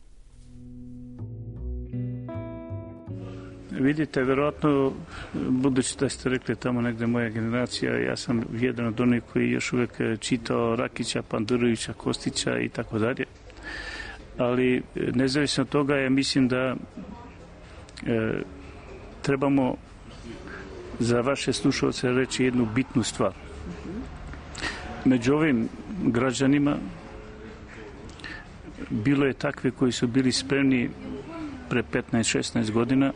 Vidite, verovatno, budući da ste rekli tamo negde moja generacija, ja sam jedan od onih koji još uvek čitao Rakića, Pandurovića, Kostića i tako dalje. Ali nezavisno od toga, ja mislim da e, trebamo za vaše slušalce reći jednu bitnu stvar. Među ovim građanima bilo je takvi koji su bili spremni pre petnaest šesnaest godina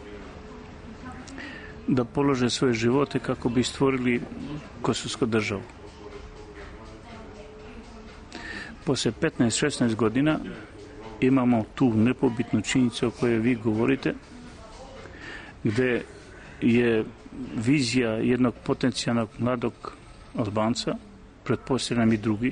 da polože svoje živote kako bi stvorili kosovsku državu. Posle petnaest šesnaest godina imamo tu nepobitnu činjenicu o kojoj vi govorite, gde je vizija jednog potencijalnog mladog Albanca, pretpostavljam i drugih,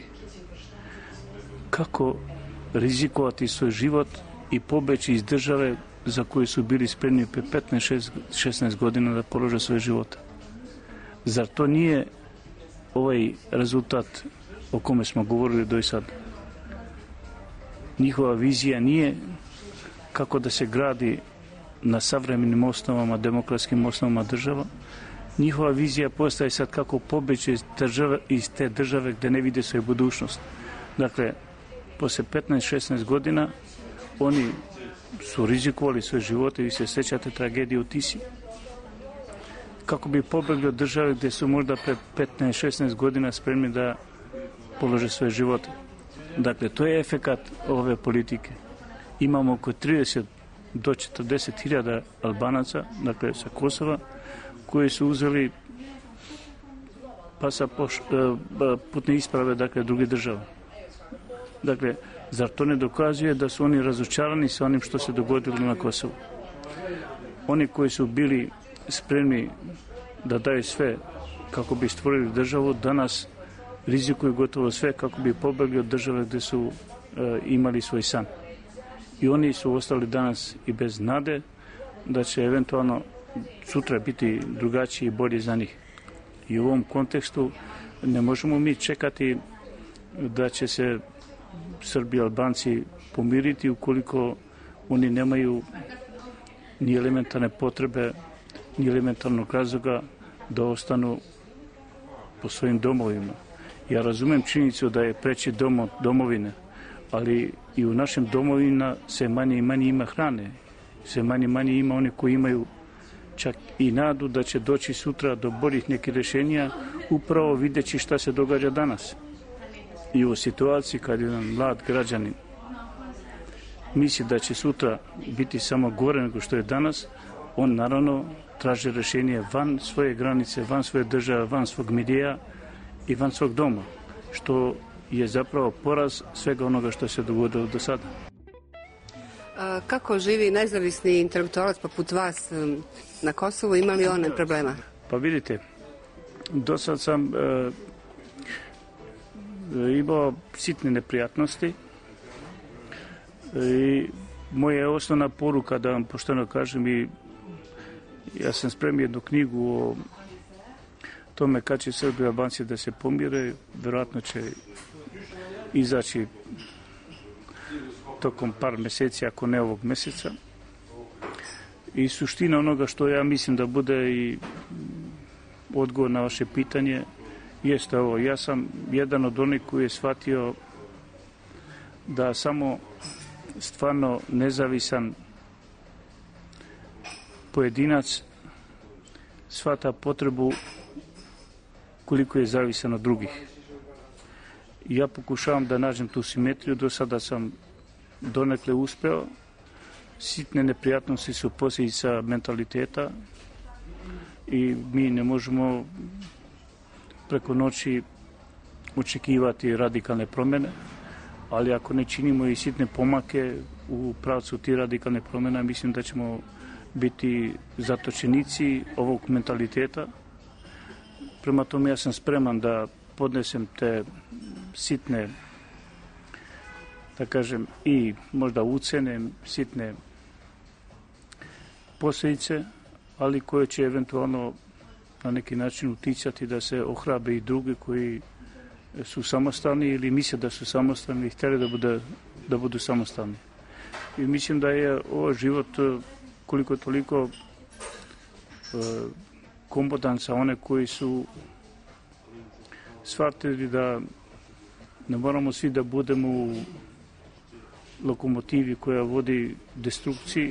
kako rizikovati svoj život i pobeći iz države za koju su bili spremni pre petnaest šesnaest godina da polože svoje živote. Zar to nije ovaj rezultat o kome smo govorili do i sad? Njihova vizija nije kako da se gradi na savremenim osnovama, demokratskim osnovama država. Njihova vizija postaje sad kako pobeći iz, države, iz te države gde ne vide svoju budućnost. Dakle, posle petnaest šesnaest godina oni su rizikovali svoje živote. Vi se sećate tragedije u Tisi. Kako bi pobegli od države gde su možda pre petnaest šesnaest godina spremni da polože svoje živote. Dakle, to je efekat ove politike. Imamo oko trideset do četrdeset hiljada Albanaca, dakle sa Kosova, koji su uzeli pasapoš, putne isprave, dakle, druge države. Dakle, zar to ne dokazuje da su oni razočarani sa onim što se dogodilo na Kosovu? Oni koji su bili spremni da daju sve kako bi stvorili državu, danas rizikuju gotovo sve kako bi pobegli od države gde su e, imali svoj san. I oni su ostali danas i bez nade da će eventualno sutra biti drugačiji i bolji za njih. I u ovom kontekstu ne možemo mi čekati da će se Srbi i Albanci pomiriti ukoliko oni nemaju ni elementarne potrebe, ni elementarnog razloga da ostanu po svojim domovima. Ja razumem činjenicu da je preći dom od domovine, ali i u našim domovina sve manje i manje ima hrane. Sve manje i manje ima oni koji imaju čak i nadu da će doći sutra do boljih nekih rješenja, upravo videći šta se događa danas. I u situaciji kad jedan mlad građanin misli da će sutra biti samo gore nego što je danas, on naravno traži rješenje van svoje granice, van svoje države, van svog medija i van svog doma, što je zapravo poraz svega onoga što se dogodilo do sada. A, kako živi nezavisni intelektualac poput vas na Kosovu, ima li one problema? Pa vidite, do sad sam e, imao sitne neprijatnosti i moja je osnovna poruka, da vam pošteno kažem, i ja sam spremio jednu knjigu o tome kad će Srbi i Albanci da se pomire, vjerojatno će izaći tokom par mjeseci, ako ne ovog mjeseca. I suština onoga što ja mislim da bude i odgovor na vaše pitanje jeste ovo. Ja sam jedan od onih koji je shvatio da samo stvarno nezavisan pojedinac shvata potrebu koliko je zavisan od drugih. I ja pokušavam da nađem tu simetriju, do sada sam donekle uspeo. Sitne neprijatnosti su posljedica mentaliteta i mi ne možemo preko noći očekivati radikalne promjene, ali ako ne činimo i sitne pomake u pravcu tih radikalne promjena, mislim da ćemo biti zatočenici ovog mentaliteta. Prema tome ja sam spreman da podnesem te sitne, da kažem, i možda ucene, sitne posljedice, ali koje će eventualno na neki način uticati da se ohrabe i drugi koji su samostalni ili misle da su samostalni i htjeli da, bude, da budu samostalni. I mislim da je ovaj život koliko toliko e, komodan za one koji su shvatili da ne moramo svi da budemo u lokomotivi koja vodi destrukciji.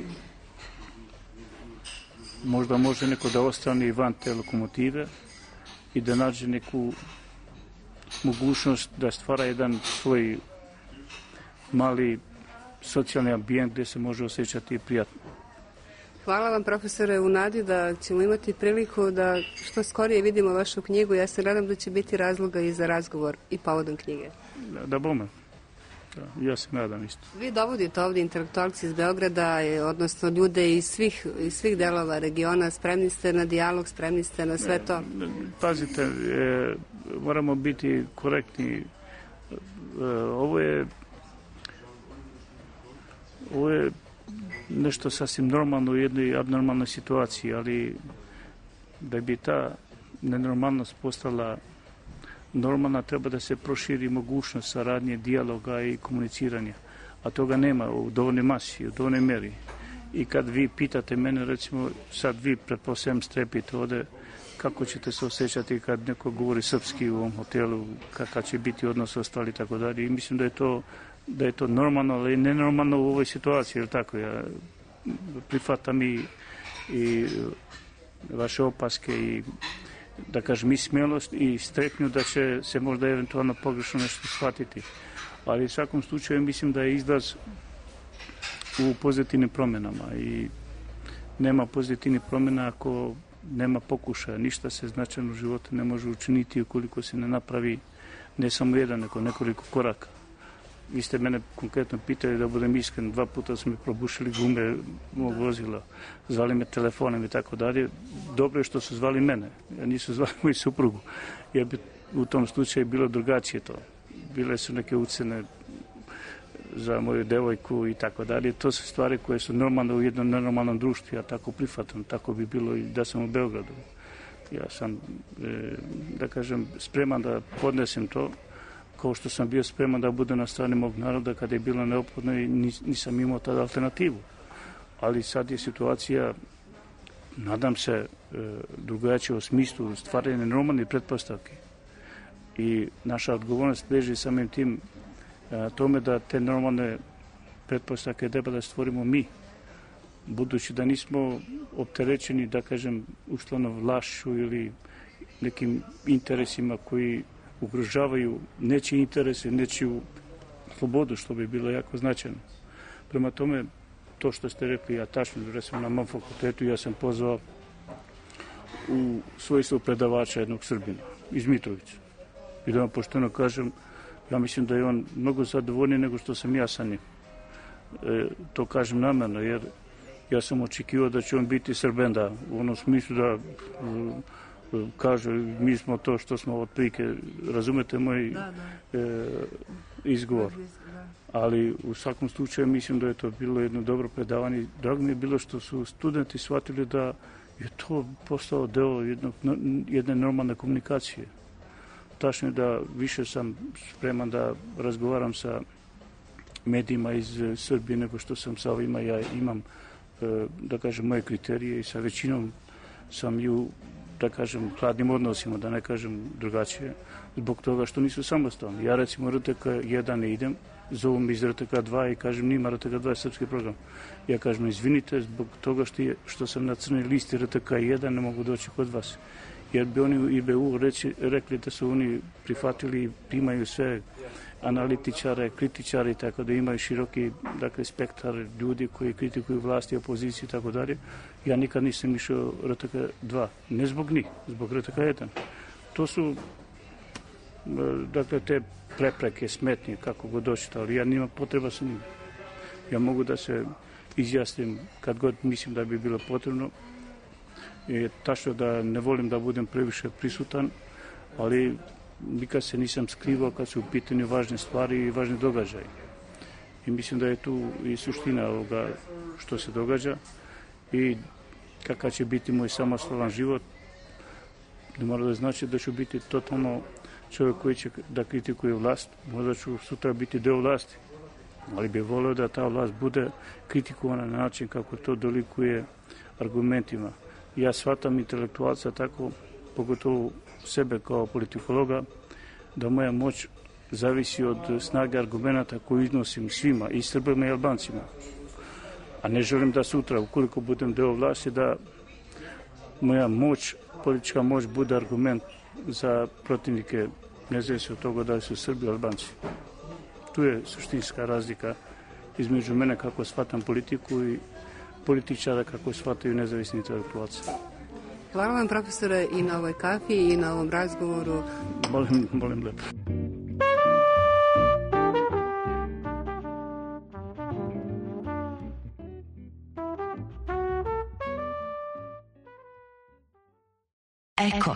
Možda može neko da ostane i van te lokomotive i da nađe neku mogućnost da stvara jedan svoj mali socijalni ambijent gdje se može osjećati prijatno. Hvala vam, profesore, u nadi da ćemo imati priliku da što skorije vidimo vašu knjigu. Ja se nadam da će biti razloga i za razgovor i povodom knjige. Da, da bome. Da, ja se nadam isto. Vi dovodite ovdje intelektualci iz Beograda, odnosno ljude iz svih, iz svih delova regiona. Spremni ste na dijalog, spremni ste na sve to? Pazite, e, moramo biti korektni. E, ovo je ovo je nešto sasvim normalno u jednoj abnormalnoj situaciji, ali da bi ta nenormalnost postala normalna, treba da se proširi mogućnost saradnje, dijaloga i komuniciranja. A toga nema u dovoljnoj masi, u dovoljnoj meri. I kad vi pitate mene, recimo, sad vi pretpostavljam strepite ovdje, kako ćete se osjećati kad neko govori srpski u ovom hotelu, kakav će biti odnos ostali i tako dalje. I mislim da je to da je to normalno, ali nenormalno u ovoj situaciji, jer tako, ja prihvatam i, i vaše opaske i, da kažem, i smjelost i strepnju da će se možda eventualno pogrešno nešto shvatiti. Ali u svakom slučaju mislim da je izlaz u pozitivnim promjenama i nema pozitivnih promjena ako nema pokušaja. Ništa se značajno u životu ne može učiniti ukoliko se ne napravi ne samo jedan, nego nekoliko koraka. Vi ste mene konkretno pitali, da budem iskren, dva puta su mi probušili gume mog vozila, zvali me telefonom i tako dalje. Dobro je što su zvali mene, ja nisu zvali moju suprugu, jer bi u tom slučaju bilo drugačije to. Bile su neke ucene za moju devojku i tako dalje. To su stvari koje su normalne u jednom nenormalnom društvu, ja tako prihvatam, tako bi bilo i da sam u Beogradu. Ja sam, da kažem, spreman da podnesem to, kao što sam bio spreman da bude na strani mog naroda kada je bilo neophodno i nisam imao tada alternativu. Ali sad je situacija, nadam se, drugačija u smislu stvaranja normalnih pretpostavki. I naša odgovornost leži samim tim tome da te normalne pretpostavke treba da stvorimo mi, budući da nismo opterećeni, da kažem, uslovno vlašću ili nekim interesima koji ugrožavaju nečiji interese, nečiju slobodu, što bi bilo jako značajno. Prema tome, to što ste rekli, ja tačno, recimo na mom fakultetu, ja sam pozvao u svojstvu predavača jednog Srbina iz Mitrovića. I da vam pošteno kažem, ja mislim da je on mnogo zadovoljniji nego što sam ja sa njim. E, to kažem namerno, jer ja sam očekivao da će on biti Srbenda, u onom smislu da kaže, mi smo to što smo otprilike, razumete moj da, da. E, izgovor. Ali u svakom slučaju mislim da je to bilo jedno dobro predavanje. Drago mi je bilo što su studenti shvatili da je to postao deo jednog, jedne normalne komunikacije. Tačno je da više sam spreman da razgovaram sa medijima iz Srbije nego što sam sa ovima. Ja imam, da kažem, moje kriterije i sa većinom sam i u, da kažem, hladnim odnosima, da ne kažem drugačije, zbog toga što nisu samostalni. Ja recimo R T K jedan ne idem, zovu mi iz R T K dva i kažem nima R T K dva je srpski program. Ja kažem izvinite zbog toga što, je, što sam na crnoj listi R T K jedan ne mogu doći kod vas. Jer bi oni u I B U reći, rekli da su oni prihvatili i primaju sve analitičare, kritičare, tako da imaju široki, dakle, spektar ljudi koji kritikuju vlast i opoziciju i tako dalje. Ja nikad nisam išao R T K dva, ne zbog njih, zbog R T K jedan. To su, dakle, te prepreke, smetnje, kako god doći, ali ja nimam potreba sa njim. Ja mogu da se izjasnim kad god mislim da bi bilo potrebno. Je tačno da ne volim da budem previše prisutan, ali nikad se nisam skrivao kad su u pitanju važne stvari i važni događaji. I mislim da je tu i suština ovoga što se događa i kakav će biti moj samostalan život. Ne mora da znači da ću biti totalno čovjek koji će da kritikuje vlast. Možda ću sutra biti deo vlasti, ali bih volio da ta vlast bude kritikovana na način kako to dolikuje argumentima. Ja shvatam intelektualca tako, pogotovo sebe kao politikologa, da moja moć zavisi od snage argumenta koju iznosim svima, i Srbima i Albancima. A ne želim da sutra, ukoliko budem deo vlasti, da moja moć, politička moć bude argument za protivnike, nezavisno od toga da li su Srbi i Albanci. Tu je suštinska razlika između mene kako shvatam politiku i političara kako shvataju nezavisni intelektualci. Hvala vam, profesore, i na ovoj kafi i na ovom razgovoru. Molim, molim lepo. Eko.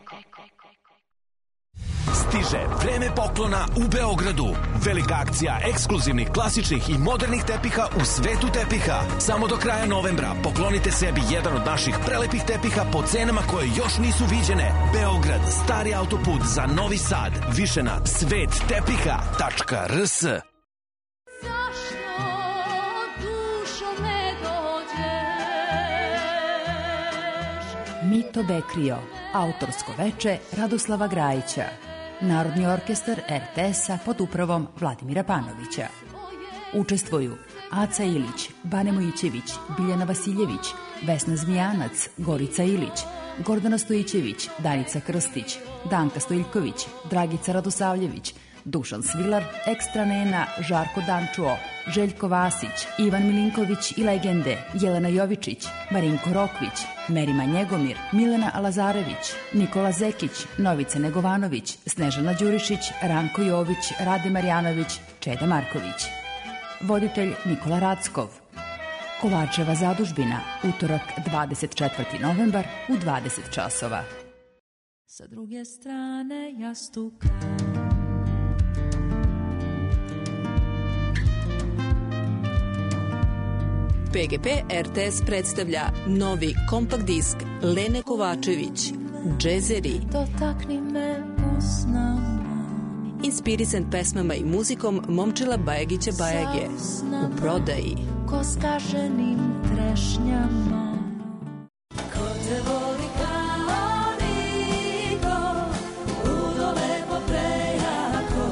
Stiže vreme poklona u Beogradu. Velika akcija ekskluzivnih, klasičnih i modernih tepiha u svetu tepiha. Samo do kraja novembra poklonite sebi jedan od naših prelepih tepiha po cenama koje još nisu viđene. Beograd, stari autoput za Novi Sad. Više na svet tepiha tačka r s. Mito Bekrio, autorsko veče Radoslava Grajića. Narodni orkestar R T S-a pod upravom Vladimira Panovića. Učestvuju Aca Ilić, Bane Mojićević, Biljana Vasiljević, Vesna Zmijanac, Gorica Ilić, Gordana Stojićević, Danica Krstić, Danka Stojiljković, Dragica Radosavljević, Dušan Svilar, Ekstra Nena, Žarko Dančuo, Željko Vasić, Ivan Milinković i legende, Jelena Jovičić, Marinko Rokvić, Merima Njegomir, Milena Lazarević, Nikola Zekić, Novica Negovanović, Snežana Đurišić, Ranko Jović, Rade Marjanović, Čeda Marković. Voditelj Nikola Rackov. Kovačeva zadužbina, utorak dvadeset četvrti novembar u dvadeset časova. Sa druge strane jastuka P G P R T S predstavlja novi kompakt disk Lene Kovačević, Džezeri. Dotakni me usnama. Inspirisan pesmama i muzikom Momčila Bajagića Bajage. U prodaji. Ko skaženim trešnjama. Ko te voli kao niko, ludo lepo prejako.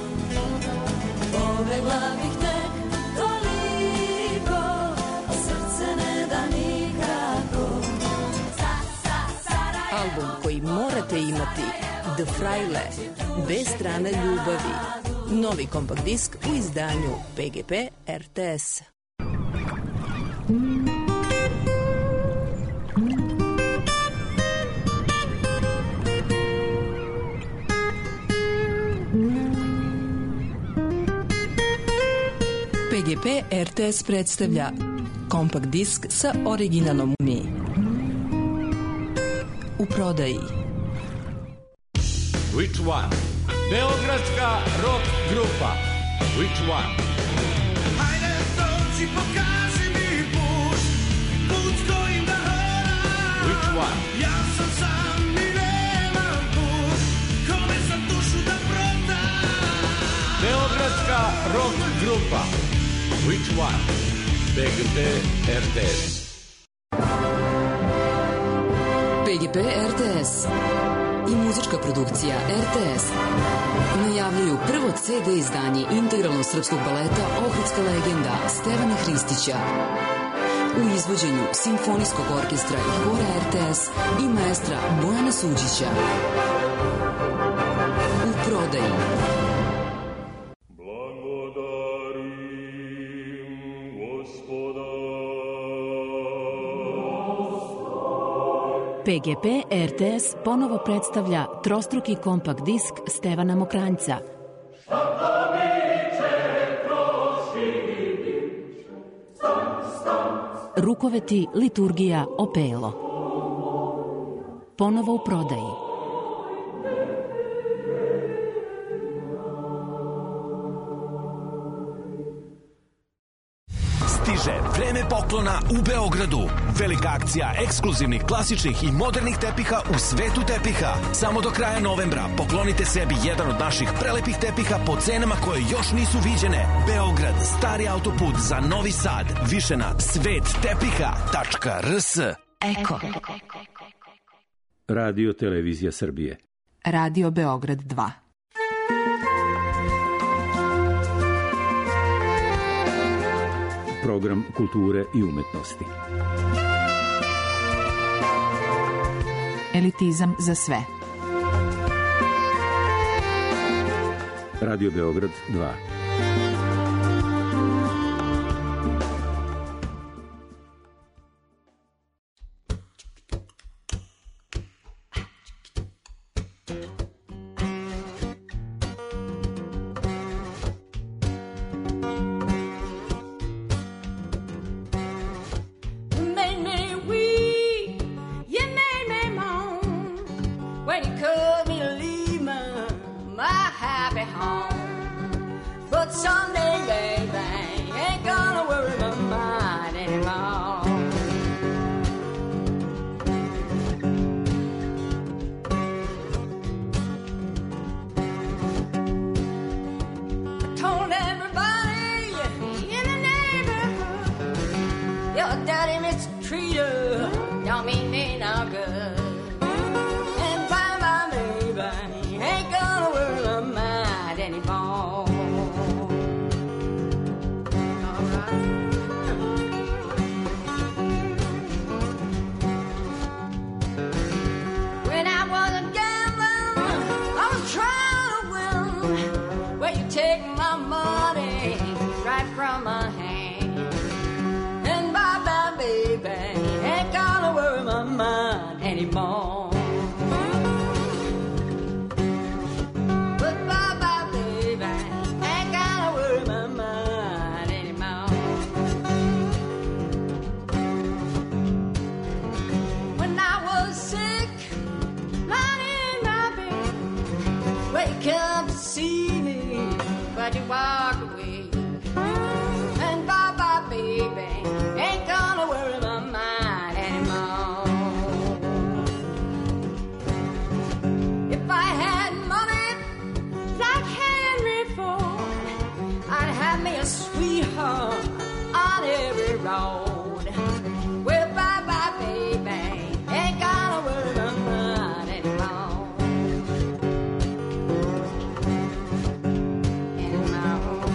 Pobegla bih tek toliko, a srce ne da nikako. Album koji morate imati, The Fraile, dve strane ljubavi, Novi kompakt disk u izdanju P G P R T S. P G P R T S predstavlja kompakt disk sa originalnom Mi. U prodaji. Which one? Beogradska rock grupa. Which one? Hajde dođi, pokaži mi put, put kojim da hodam. Which one? Ja sam sam i nemam put, kome sam dušu da prodam. Beogradska rock grupa. Which one? P G P R T S. P G P R T S i muzička produkcija R T S najavljuju prvo C D izdanje integralnog srpskog baleta Ohridska legenda Stevana Hristića u izvođenju Simfonijskog orkestra i hora R T S i maestra Bojana Suđića. U prodaji. P G P R T S ponovo predstavlja trostruki kompakt disk Stevana Mokranjca. Rukoveti, liturgija, opelo. Ponovo u prodaji. Stiže vreme poklona u Beogradu. Velika akcija ekskluzivnih, klasičnih i modernih tepiha u svetu tepiha. Samo do kraja novembra poklonite sebi jedan od naših prelepih tepiha po cenama koje još nisu viđene. Beograd, stari autoput za Novi Sad. Više na svet tepiha tačka r s. Eko. Radio Televizija Srbije. Radio Beograd dva. Program kulture i umetnosti. Elitizam za sve. Radio Beograd dva. Anymore.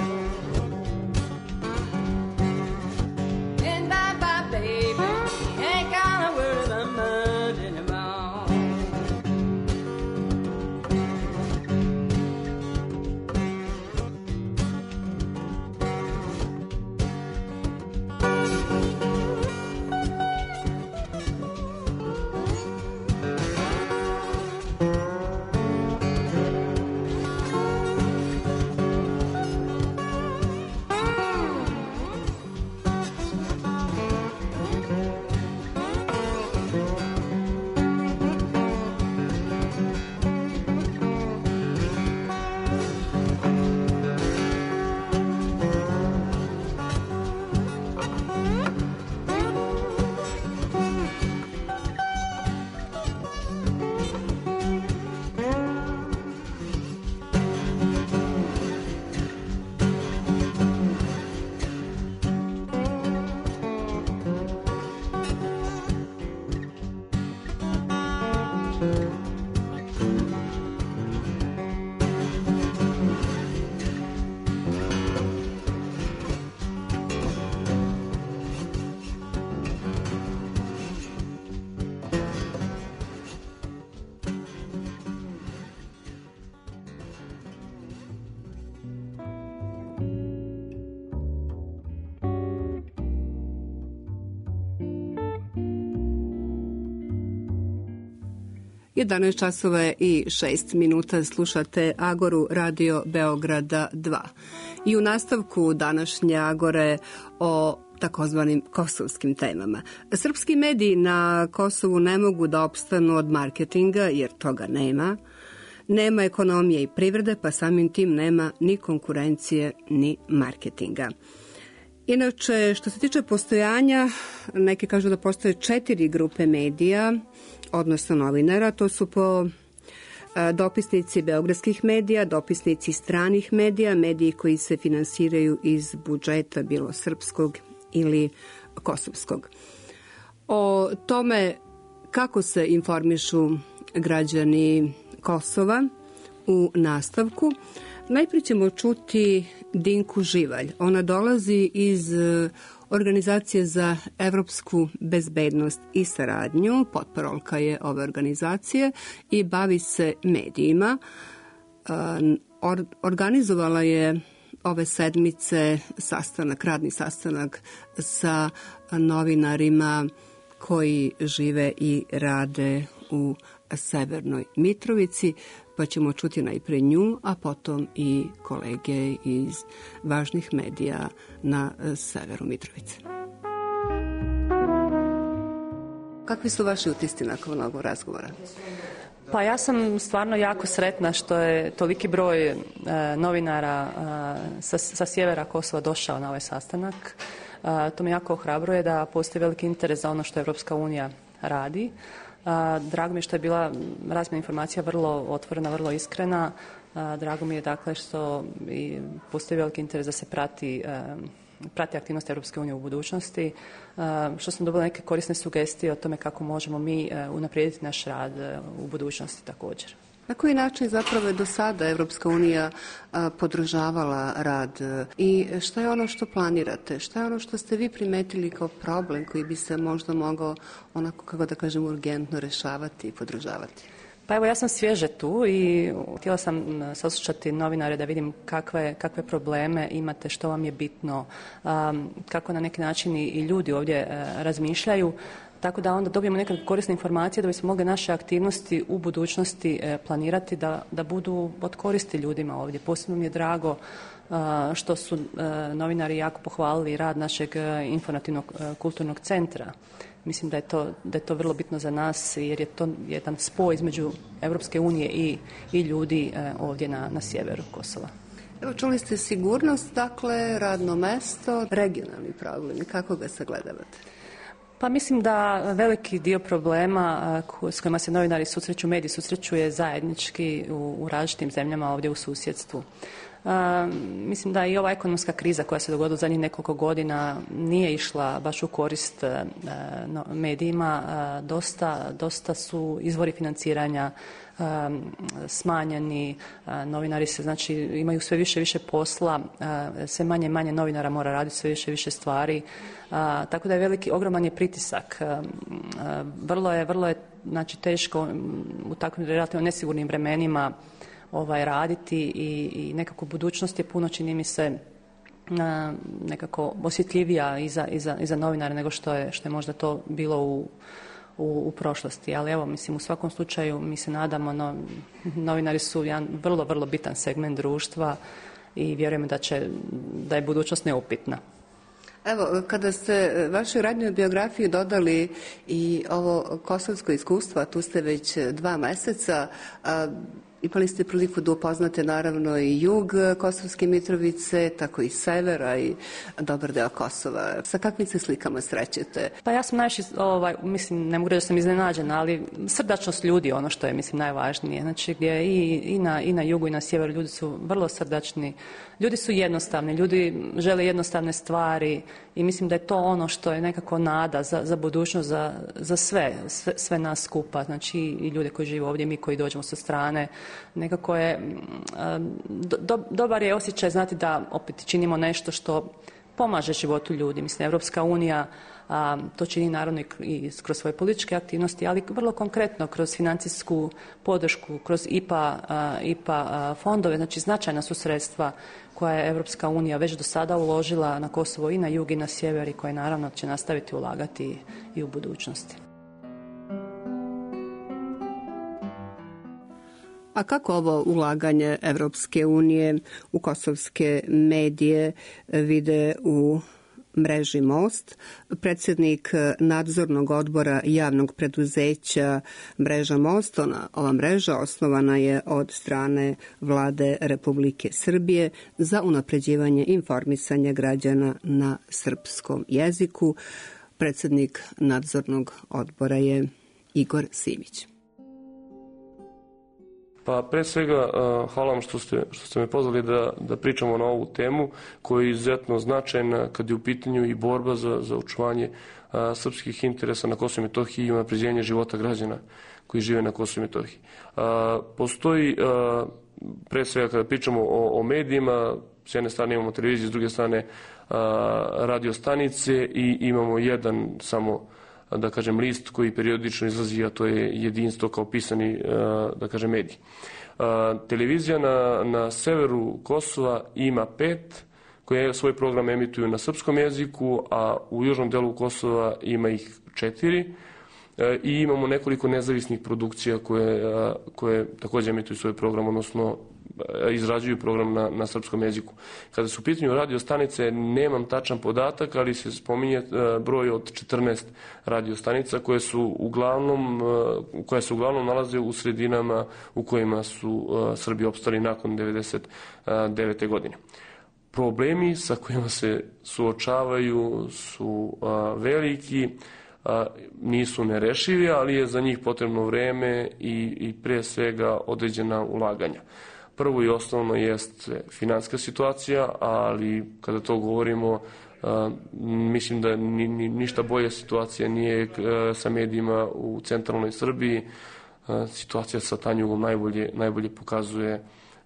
jedanaest časova i šest minuta slušate Agoru Radio Beograda dva. I u nastavku današnje Agore o takozvanim kosovskim temama. Srpski mediji na Kosovu ne mogu da opstanu od marketinga, jer toga nema. Nema ekonomije i privrede, pa samim tim nema ni konkurencije, ni marketinga. Inače, što se tiče postojanja, neki kažu da postoje četiri grupe medija, odnosno novinara. To su po a, dopisnici beogradskih medija, dopisnici stranih medija, mediji koji se finansiraju iz budžeta, bilo srpskog ili kosovskog. O tome kako se informišu građani Kosova u nastavku, najprije ćemo čuti Dinku Živalj. Ona dolazi iz Organizacije za evropsku bezbednost i saradnju, potparolka je ove organizacije i bavi se medijima. Organizovala je ove sedmice sastanak, radni sastanak sa novinarima koji žive i rade u Severnoj Mitrovici, pa ćemo čuti najpre nju, a potom i kolege iz važnih medija na severu Mitrovice. Kakvi su vaši utisci nakon ovog razgovora? Pa ja sam stvarno jako sretna što je toliki broj e, novinara e, sa, sa sjevera Kosova došao na ovaj sastanak. E, to me jako ohrabruje da postoji veliki interes za ono što Evropska unija radi. Drago mi je što je bila razmjena informacija vrlo otvorena, vrlo iskrena. Drago mi je dakle što i postoji veliki interes da se prati, prati aktivnost Europske unije u budućnosti. Što sam dobila neke korisne sugestije o tome kako možemo mi unaprijediti naš rad u budućnosti također. Na koji način zapravo je do sada Evropska unija podržavala rad i šta je ono što planirate? Šta je ono što ste vi primetili kao problem koji bi se možda mogao onako, kako da kažem, urgentno rešavati i podržavati? Pa evo, ja sam svježe tu i htjela sam saslušati novinare da vidim kakve, kakve probleme imate, što vam je bitno, um, kako na neki način i ljudi ovdje uh, razmišljaju. Tako da onda dobijemo neke korisne informacije da bismo mogli naše aktivnosti u budućnosti e, planirati da, da budu od koristi ljudima ovdje. Posebno mi je drago a, što su a, novinari jako pohvalili rad našeg a, informativnog a, kulturnog centra. Mislim da je, to, da je to vrlo bitno za nas jer je to jedan spoj između Evropske unije i, i ljudi a, ovdje na, na sjeveru Kosova. Evo, čuli ste sigurnost, dakle, radno mesto, regionalni problem. Kako ga sagledavate? Pa mislim da veliki dio problema s kojima se novinari susreću, mediji susreću je zajednički u, u različitim zemljama ovdje u susjedstvu. Uh, mislim da i ova ekonomska kriza koja se dogodila u zadnjih nekoliko godina nije išla baš u korist uh, no, medijima. Uh, dosta, dosta su izvori financiranja uh, smanjeni, uh, novinari se znači imaju sve više više posla, uh, sve manje manje novinara mora raditi sve više više stvari. Uh, tako da je veliki, ogroman je pritisak. Uh, uh, vrlo je, vrlo je znači teško u takvim relativno nesigurnim vremenima ovaj, raditi i, i nekako budućnost je puno, čini mi se, a, nekako osjetljivija i za, i za, i za novinare nego što je, što je možda to bilo u, u, u prošlosti. Ali evo, mislim, u svakom slučaju mi se nadamo, no, novinari su jedan vrlo, vrlo bitan segment društva i vjerujemo da, će, da je budućnost neupitna. Evo, kada ste vašoj radnoj biografiji dodali i ovo kosovsko iskustvo, a tu ste već dva meseca, a, imali ste priliku da upoznate naravno i jug Kosovske Mitrovice, tako i severa i dobar deo Kosova. Sa kakvim se slikama srećete? Pa ja sam najviše, ovaj, mislim, ne mogu reći da sam iznenađena, ali srdačnost ljudi ono što je, mislim, najvažnije. Znači, gdje i, i, na, i na jugu i na sjeveru ljudi su vrlo srdačni. Ljudi su jednostavni, ljudi žele jednostavne stvari i mislim da je to ono što je nekako nada za, za budućnost, za, za sve, sve, sve nas skupa, znači i ljude koji žive ovdje, mi koji dođemo sa strane. Nekako je, do, dobar je osjećaj znati da opet činimo nešto što pomaže životu ljudi. Mislim, Evropska unija a, to čini naravno i kroz svoje političke aktivnosti, ali vrlo konkretno kroz financijsku podršku, kroz I P A, a, I P A a, fondove, znači značajna su sredstva koja je Evropska unija već do sada uložila na Kosovo i na jug i na sjever i koje naravno će nastaviti ulagati i u budućnosti. A kako ovo ulaganje Evropske unije u kosovske medije vide u mreži Most? Predsjednik nadzornog odbora javnog preduzeća mreža Most, ona, ova mreža osnovana je od strane Vlade Republike Srbije za unapređivanje informisanja građana na srpskom jeziku. Predsjednik nadzornog odbora je Igor Simić. Pa pre svega hvala vam što ste, što ste me pozvali da, da pričamo na ovu temu koja je izuzetno značajna kad je u pitanju i borba za, za očuvanje a, srpskih interesa na Kosovu i Metohiji i unapređenje života građana koji žive na Kosovu i Metohiji. A, postoji, a, pre svega kada pričamo o, o medijima, s jedne strane imamo televiziju, s druge strane a, radio stanice i imamo jedan samo da kažem list koji periodično izlazi, a to je Jedinstvo kao pisani da kažem medij. Televizija na, na severu Kosova ima pet koje svoj program emituju na srpskom jeziku, a u južnom delu Kosova ima ih četiri i imamo nekoliko nezavisnih produkcija koje, koje također emituju svoj program, odnosno izrađuju program na, na srpskom jeziku. Kada su u pitanju radio stanice, nemam tačan podatak, ali se spominje broj od četrnaest radio stanica koje su uglavnom, koje se uglavnom nalaze u sredinama u kojima su Srbi opstali nakon devedeset devete godine. Problemi sa kojima se suočavaju su veliki, nisu nerešivi, ali je za njih potrebno vreme i, i pre svega određena ulaganja. Prvo i osnovno jeste finansijska situacija, ali kada to govorimo, mislim da ni, ni, ništa bolja situacija nije sa medijima u centralnoj Srbiji. Situacija sa Tanjugom najbolje, najbolje pokazuje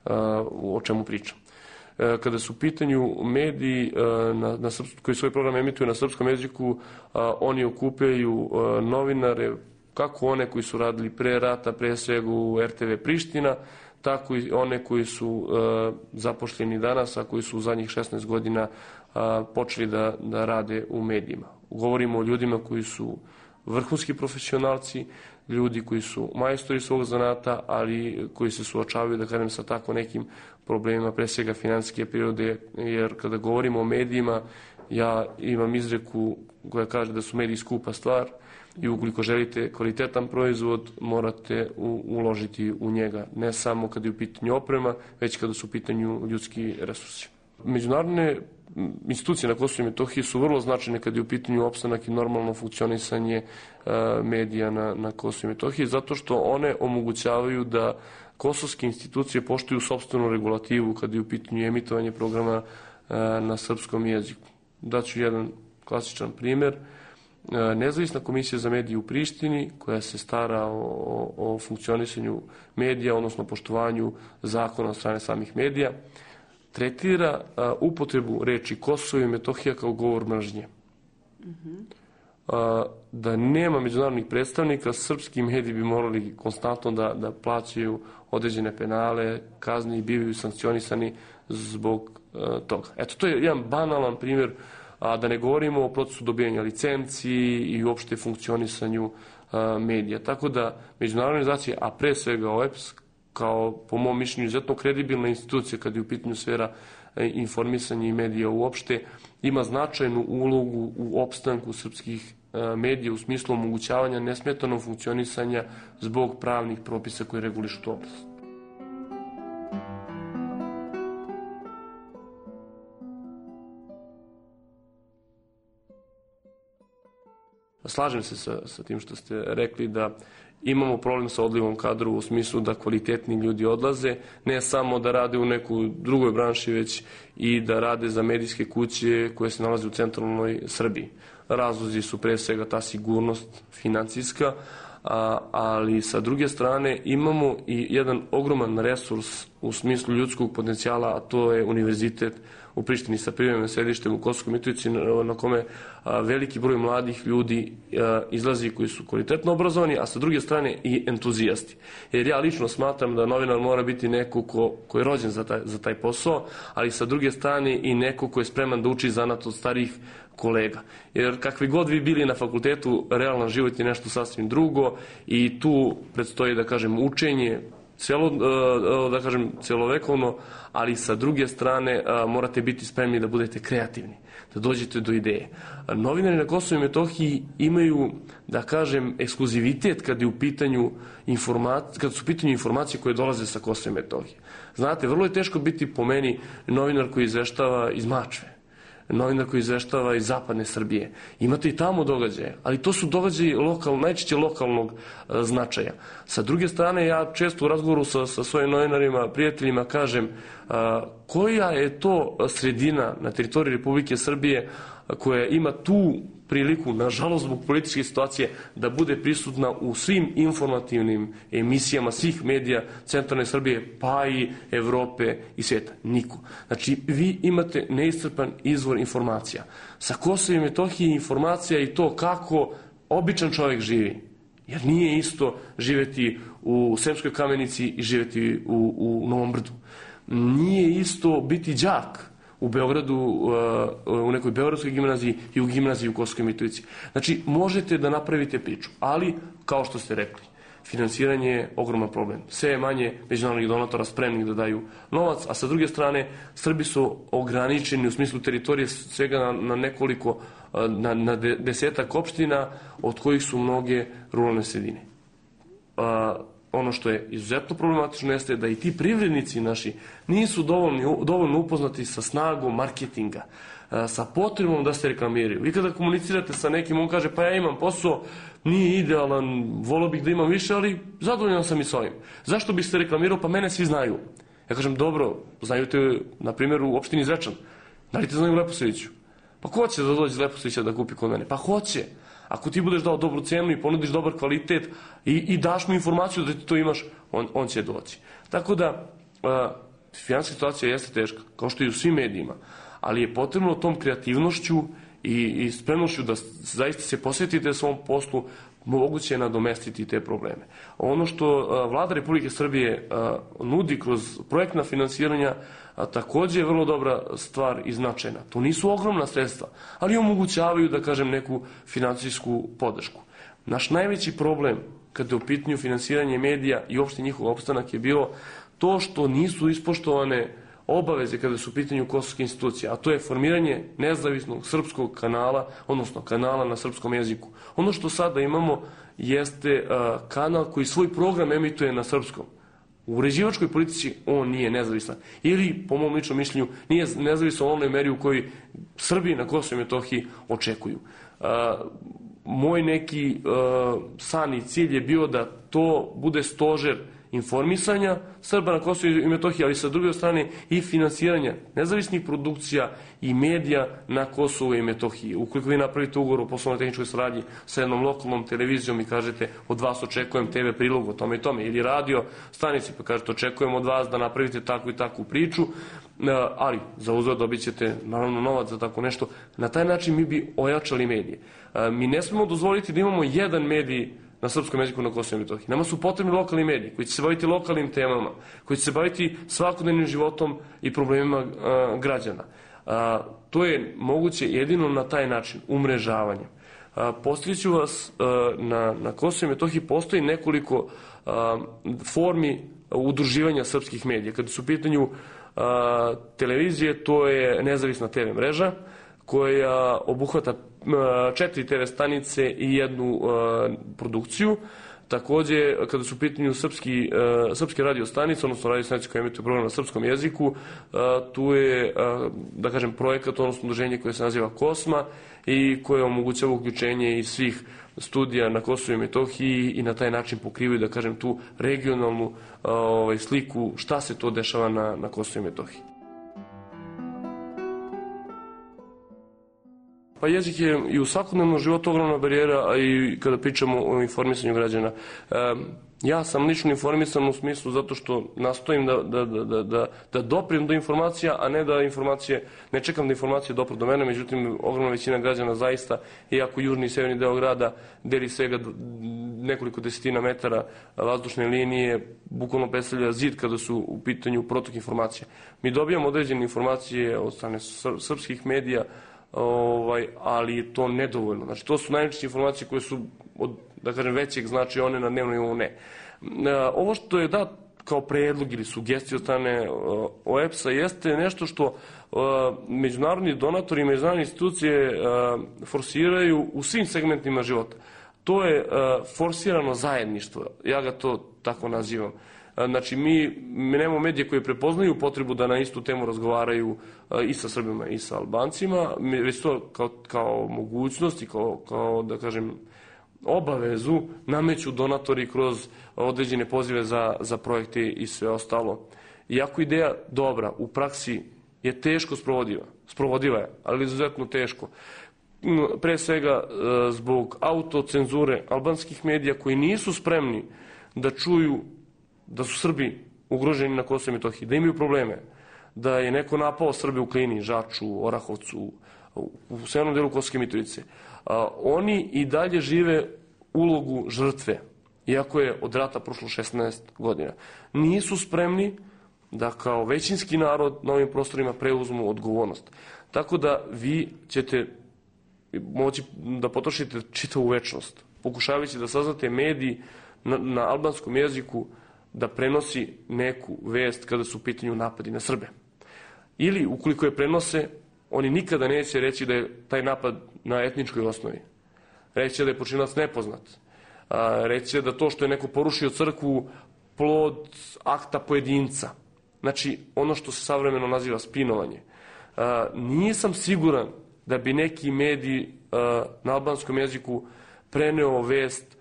o čemu pričam. Kada su u pitanju mediji na, na srpskom, koji svoj program emituju na srpskom jeziku, oni okupljaju novinare, kako one koji su radili pre rata, pre svega u er te ve Priština, tako i one koji su uh, zapošljeni danas, a koji su u zadnjih šesnaest godina uh, počeli da, da rade u medijima. Govorimo o ljudima koji su vrhunski profesionalci, ljudi koji su majstori svog zanata, ali koji se suočavaju, da kažem, sa tako nekim problemima, pre svega finansijske prirode, jer kada govorimo o medijima, ja imam izreku koja kaže da su mediji skupa stvar, i ukoliko želite kvalitetan proizvod, morate u, uložiti u njega, ne samo kada je u pitanju oprema, već kada su u pitanju ljudski resursi. Međunarodne institucije na Kosovu i Metohiji su vrlo značajne kada je u pitanju opstanak i normalno funkcionisanje uh, medija na, na Kosovu i Metohiji, zato što one omogućavaju da kosovske institucije poštuju sopstvenu regulativu kada je u pitanju emitovanje programa uh, na srpskom jeziku. Daću jedan klasičan primjer. Nezavisna komisija za medije u Prištini, koja se stara o, o, o funkcionisanju medija, odnosno poštovanju zakona od strane samih medija, tretira a, upotrebu reči Kosovo i Metohija kao govor mržnje. Mm-hmm. A, da nema međunarodnih predstavnika, srpski mediji bi morali konstantno da, da plaćaju određene penale, kazni i bivaju sankcionisani zbog a, toga. Eto, to je jedan banalan primjer, a da ne govorimo o procesu dobijanja licenci i uopšte funkcionisanju a, medija. Tako da međunarodne organizacije, a pre svega O E P S, kao po mom mišljenju izuzetno kredibilna institucija kad je u pitanju sfera e, informisanja i medija uopšte, ima značajnu ulogu u opstanku srpskih a, medija u smislu omogućavanja nesmetanog funkcionisanja zbog pravnih propisa koji regulišu tu oblast. Slažem se sa, sa tim što ste rekli da imamo problem sa odlivom kadru u smislu da kvalitetni ljudi odlaze, ne samo da rade u nekoj drugoj branši, već i da rade za medijske kuće koje se nalaze u centralnoj Srbiji. Razlozi su pre svega ta sigurnost financijska, a, ali sa druge strane imamo i jedan ogroman resurs u smislu ljudskog potencijala, a to je univerzitet u Prištini sa privremenim sedištem u Kosovskoj Mitrovici, na, na kome a, veliki broj mladih ljudi a, izlazi koji su kvalitetno obrazovani, a sa druge strane i entuzijasti. Jer ja lično smatram da novinar mora biti neko ko, ko je rođen za taj, za taj posao, ali sa druge strane i neko ko je spreman da uči zanat od starijih kolega. Jer kakvi god vi bili na fakultetu, realan život je nešto sasvim drugo i tu predstoji, da kažem, učenje celo, da kažem, celovekovno, ali sa druge strane morate biti spremni da budete kreativni, da dođete do ideje. Novinari na Kosovu i Metohiji imaju, da kažem, ekskluzivitet kad je u pitanju informacije, kad su u pitanju informacije koje dolaze sa Kosova i Metohije. Znate, vrlo je teško biti po meni novinar koji izveštava iz Mačve, novinar koji izveštava iz zapadne Srbije. Imate i tamo događaje, ali to su događaji lokal, najčešće lokalnog a, značaja. Sa druge strane, ja često u razgovoru sa, sa svojim novinarima, prijateljima kažem a, koja je to sredina na teritoriji Republike Srbije a, koja ima tu priliku, nažalost zbog političke situacije, da bude prisutna u svim informativnim emisijama svih medija centralne Srbije, pa i Evrope i svijeta. Niko. Znači, vi imate neiscrpan izvor informacija. Sa Kosova i Metohije informacija i to kako običan čovjek živi. Jer nije isto živjeti u Sremskoj Kamenici i živjeti u, u Novom Brdu. Nije isto biti đak u Beogradu, u nekoj beogradskoj gimnaziji i u gimnaziji u Kosovskoj Mitrovici. Znači, možete da napravite priču, ali, kao što ste rekli, finansiranje je ogroman problem. Sve je manje međunarodnih donatora spremnih da daju novac, a sa druge strane, Srbi su ograničeni u smislu teritorije svega na, na nekoliko, na, na desetak opština, od kojih su mnoge ruralne sredine. A, ono što je izuzetno problematično jeste da i ti privrednici naši nisu dovoljno, dovoljno upoznati sa snagom marketinga, sa potrebom da se reklamiraju. Vi kada komunicirate sa nekim, on kaže pa ja imam posao, nije idealan, volio bih da imam više, ali zadovoljan sam i s ovim. Zašto bih se reklamirao? Pa mene svi znaju. Ja kažem, dobro, znaju te, na primjer, u opštini Zvečan. Da li te znaju u Leposaviću? Pa ko će da dođe iz Leposavića da kupi kod mene? Pa hoće. Ako ti budeš dao dobru cenu i ponudiš dobar kvalitet i, i daš mu informaciju da ti to imaš, on, on će doći. Tako da, a, finansijska situacija jeste teška, kao što i u svim medijima, ali je potrebno tom kreativnošću i, i spremnošću da zaista se posvetite svom poslu, moguće je nadomestiti te probleme. Ono što a, Vlada Republike Srbije a, nudi kroz projektna finansiranja, a takođe je vrlo dobra stvar i značajna. To nisu ogromna sredstva, ali omogućavaju, da kažem, neku finansijsku podršku. Naš najveći problem kada je u pitanju finansiranje medija i uopšte njihov opstanak je bilo to što nisu ispoštovane obaveze kada su u pitanju kosovske institucije, a to je formiranje nezavisnog srpskog kanala, odnosno kanala na srpskom jeziku. Ono što sada imamo jeste a, kanal koji svoj program emituje na srpskom. U uređivačkoj politici on nije nezavisan. Ili, po mom ličnom mišljenju, nije nezavisan u onoj meri u kojoj Srbi na Kosovu i Metohiji očekuju. A, moj neki a, san i cilj je bio da to bude stožer informisanja Srba na Kosovu i Metohiji, ali sa druge strane i finansiranja nezavisnih produkcija i medija na Kosovu i Metohiji. Ukoliko vi napravite ugovor o poslovno-tehničkoj saradnji sa jednom lokalnom televizijom i kažete od vas očekujem te ve prilog o tome i tome, ili radio stanici pa kažete očekujem od vas da napravite takvu i takvu priču, ali za uzvrat dobit ćete naravno novac za tako nešto. Na taj način mi bi ojačali medije. Mi ne smemo dozvoliti da imamo jedan medij na srpskom jeziku na Kosovu i Metohiji. Nama su potrebni lokalni mediji koji će se baviti lokalnim temama, koji će se baviti svakodnevnim životom i problemima a, građana. A, to je moguće jedino na taj način, umrežavanjem. Postavit vas, a, na, na Kosovu i Metohiji postoji nekoliko a, formi udruživanja srpskih medija. Kada su u pitanju a, televizije, to je nezavisna te ve mreža, koja obuhvata četiri te ve stanice i jednu uh, produkciju. Takođe, kada su u pitanju srpski, uh, srpske radio stanice, odnosno radio stanice koje emituje program na srpskom jeziku, uh, tu je, uh, da kažem, projekat, odnosno udruženje koje se naziva Kosma i koje omogućava uključenje iz svih studija na Kosovu i Metohiji i na taj način pokrivaju, da kažem, tu regionalnu uh, ovaj, sliku šta se to dešava na, na Kosovu i Metohiji. Pa jezik je i u svakodnevnom životu ogromna barijera, a i kada pričamo o informisanju građana. E, ja sam lično informisan u smislu zato što nastojim da, da, da, da, da doprijem do informacija, a ne da informacije, ne čekam da informacije dopru do mene, međutim ogromna većina građana zaista, iako južni i severni deo grada deli svega nekoliko desetina metara vazdušne linije, bukvalno predstavlja zid kada su u pitanju protok informacija. Mi dobijamo određene informacije od strane srpskih medija, Ovaj, ali je to nedovoljno. Znači, to su najčešće informacije koje su od, da kažem, većeg značaja, one na dnevnom nivou ne. Ovo što je da kao predlog ili sugestija od strane O E P S-a jeste nešto što međunarodni donatori i međunarodne institucije forsiraju u svim segmentima života. To je forsirano zajedništvo, ja ga to tako nazivam. Znači, mi, mi nemamo medije koje prepoznaju potrebu da na istu temu razgovaraju i sa Srbima i sa Albancima, već to kao, kao mogućnost i kao, kao, da kažem, obavezu nameću donatori kroz određene pozive za, za projekte i sve ostalo. Iako ideja dobra, u praksi je teško sprovodiva. Sprovodiva je, ali izuzetno teško. Pre svega zbog autocenzure albanskih medija koji nisu spremni da čuju da su Srbi ugroženi na Kosovu i Metohiji, da imaju probleme, da je neko napao Srbe u Klini, Žaču, Orahovcu, u severnom delu Kosovske Mitrovice. Oni i dalje žive ulogu žrtve, iako je od rata prošlo šesnaest godina. Nisu spremni da kao većinski narod na ovim prostorima preuzmu odgovornost. Tako da vi ćete moći da potrošite čitavu večnost, pokušavajući da saznate mediji na, na albanskom jeziku da prenosi neku vest kada su u pitanju napadi na Srbe. Ili, ukoliko je prenose, oni nikada neće reći da je taj napad na etničkoj osnovi. Reći da je počinilac nepoznat. Reći da to što je neko porušio crkvu plod akta pojedinca. Znači, ono što se savremeno naziva spinovanje. Nisam siguran da bi neki mediji na albanskom jeziku preneo vest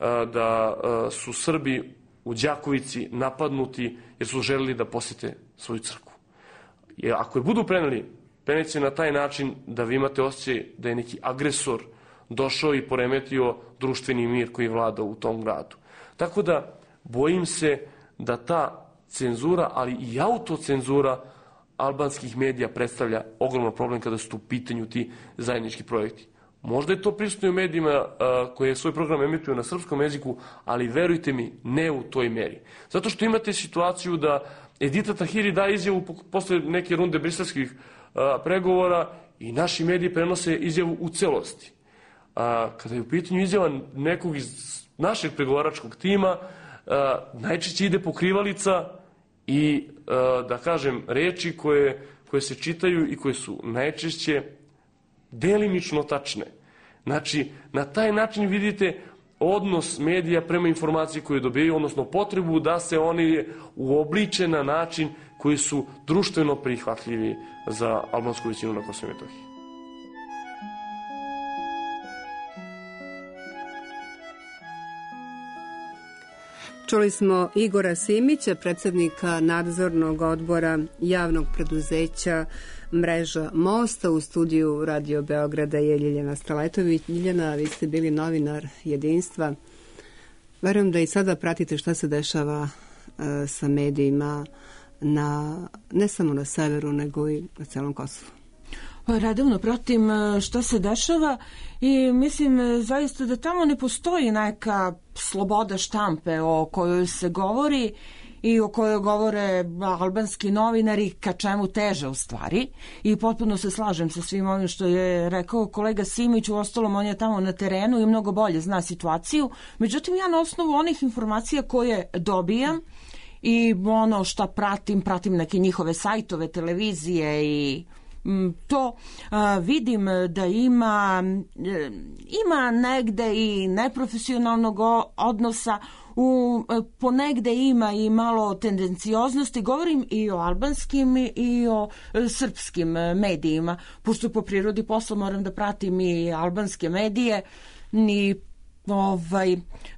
da su Srbi u Đakovici napadnuti jer su želeli da posete svoju crkvu. Jer ako je budu preneli, preneće na taj način da vi imate osjećaj da je neki agresor došao i poremetio društveni mir koji vlada u tom gradu. Tako da bojim se da ta cenzura, ali i autocenzura albanskih medija predstavlja ogroman problem kada su u pitanju ti zajednički projekti. Možda je to prisutno u medijima koje svoj program emituju na srpskom jeziku, ali verujte mi, ne u toj meri. Zato što imate situaciju da Edita Tahiri daje izjavu posle neke runde briselskih pregovora i naši mediji prenose izjavu u celosti. Kada je u pitanju izjava nekog iz našeg pregovaračkog tima, najčešće ide pokrivalica i, da kažem, reči koje, koje se čitaju i koje su najčešće delimično tačne. Znači, na taj način vidite odnos medija prema informaciji koju dobijaju, odnosno potrebu da se oni uobliče na način koji su društveno prihvatljivi za albansku većinu na Kosovu i Metohiji. Čuli smo Igora Simića, predsjednika nadzornog odbora javnog preduzeća Mreža Mosta. U studiju Radio Beograda je Ljiljana Staletović. Ljiljana, vi ste bili novinar Jedinstva. Verujem da i sada pratite šta se dešava e, sa medijima na, ne samo na severu, nego i na celom Kosovu. Redovno pratim šta se dešava i mislim zaista da tamo ne postoji neka sloboda štampe o kojoj se govori i o kojoj govore albanski novinari, ka čemu teže u stvari. I potpuno se slažem sa svim ovim što je rekao kolega Simić, u ostalom on je tamo na terenu i mnogo bolje zna situaciju. Međutim, ja na osnovu onih informacija koje dobijam i ono šta pratim, pratim neke njihove sajtove, televizije i to a, vidim da ima ima negde i neprofesionalnog odnosa, u, ponegde ima i malo tendencioznosti. Govorim i o albanskim i o srpskim medijima, pošto po prirodi posla moram da pratim i albanske medije. Ni Ovaj,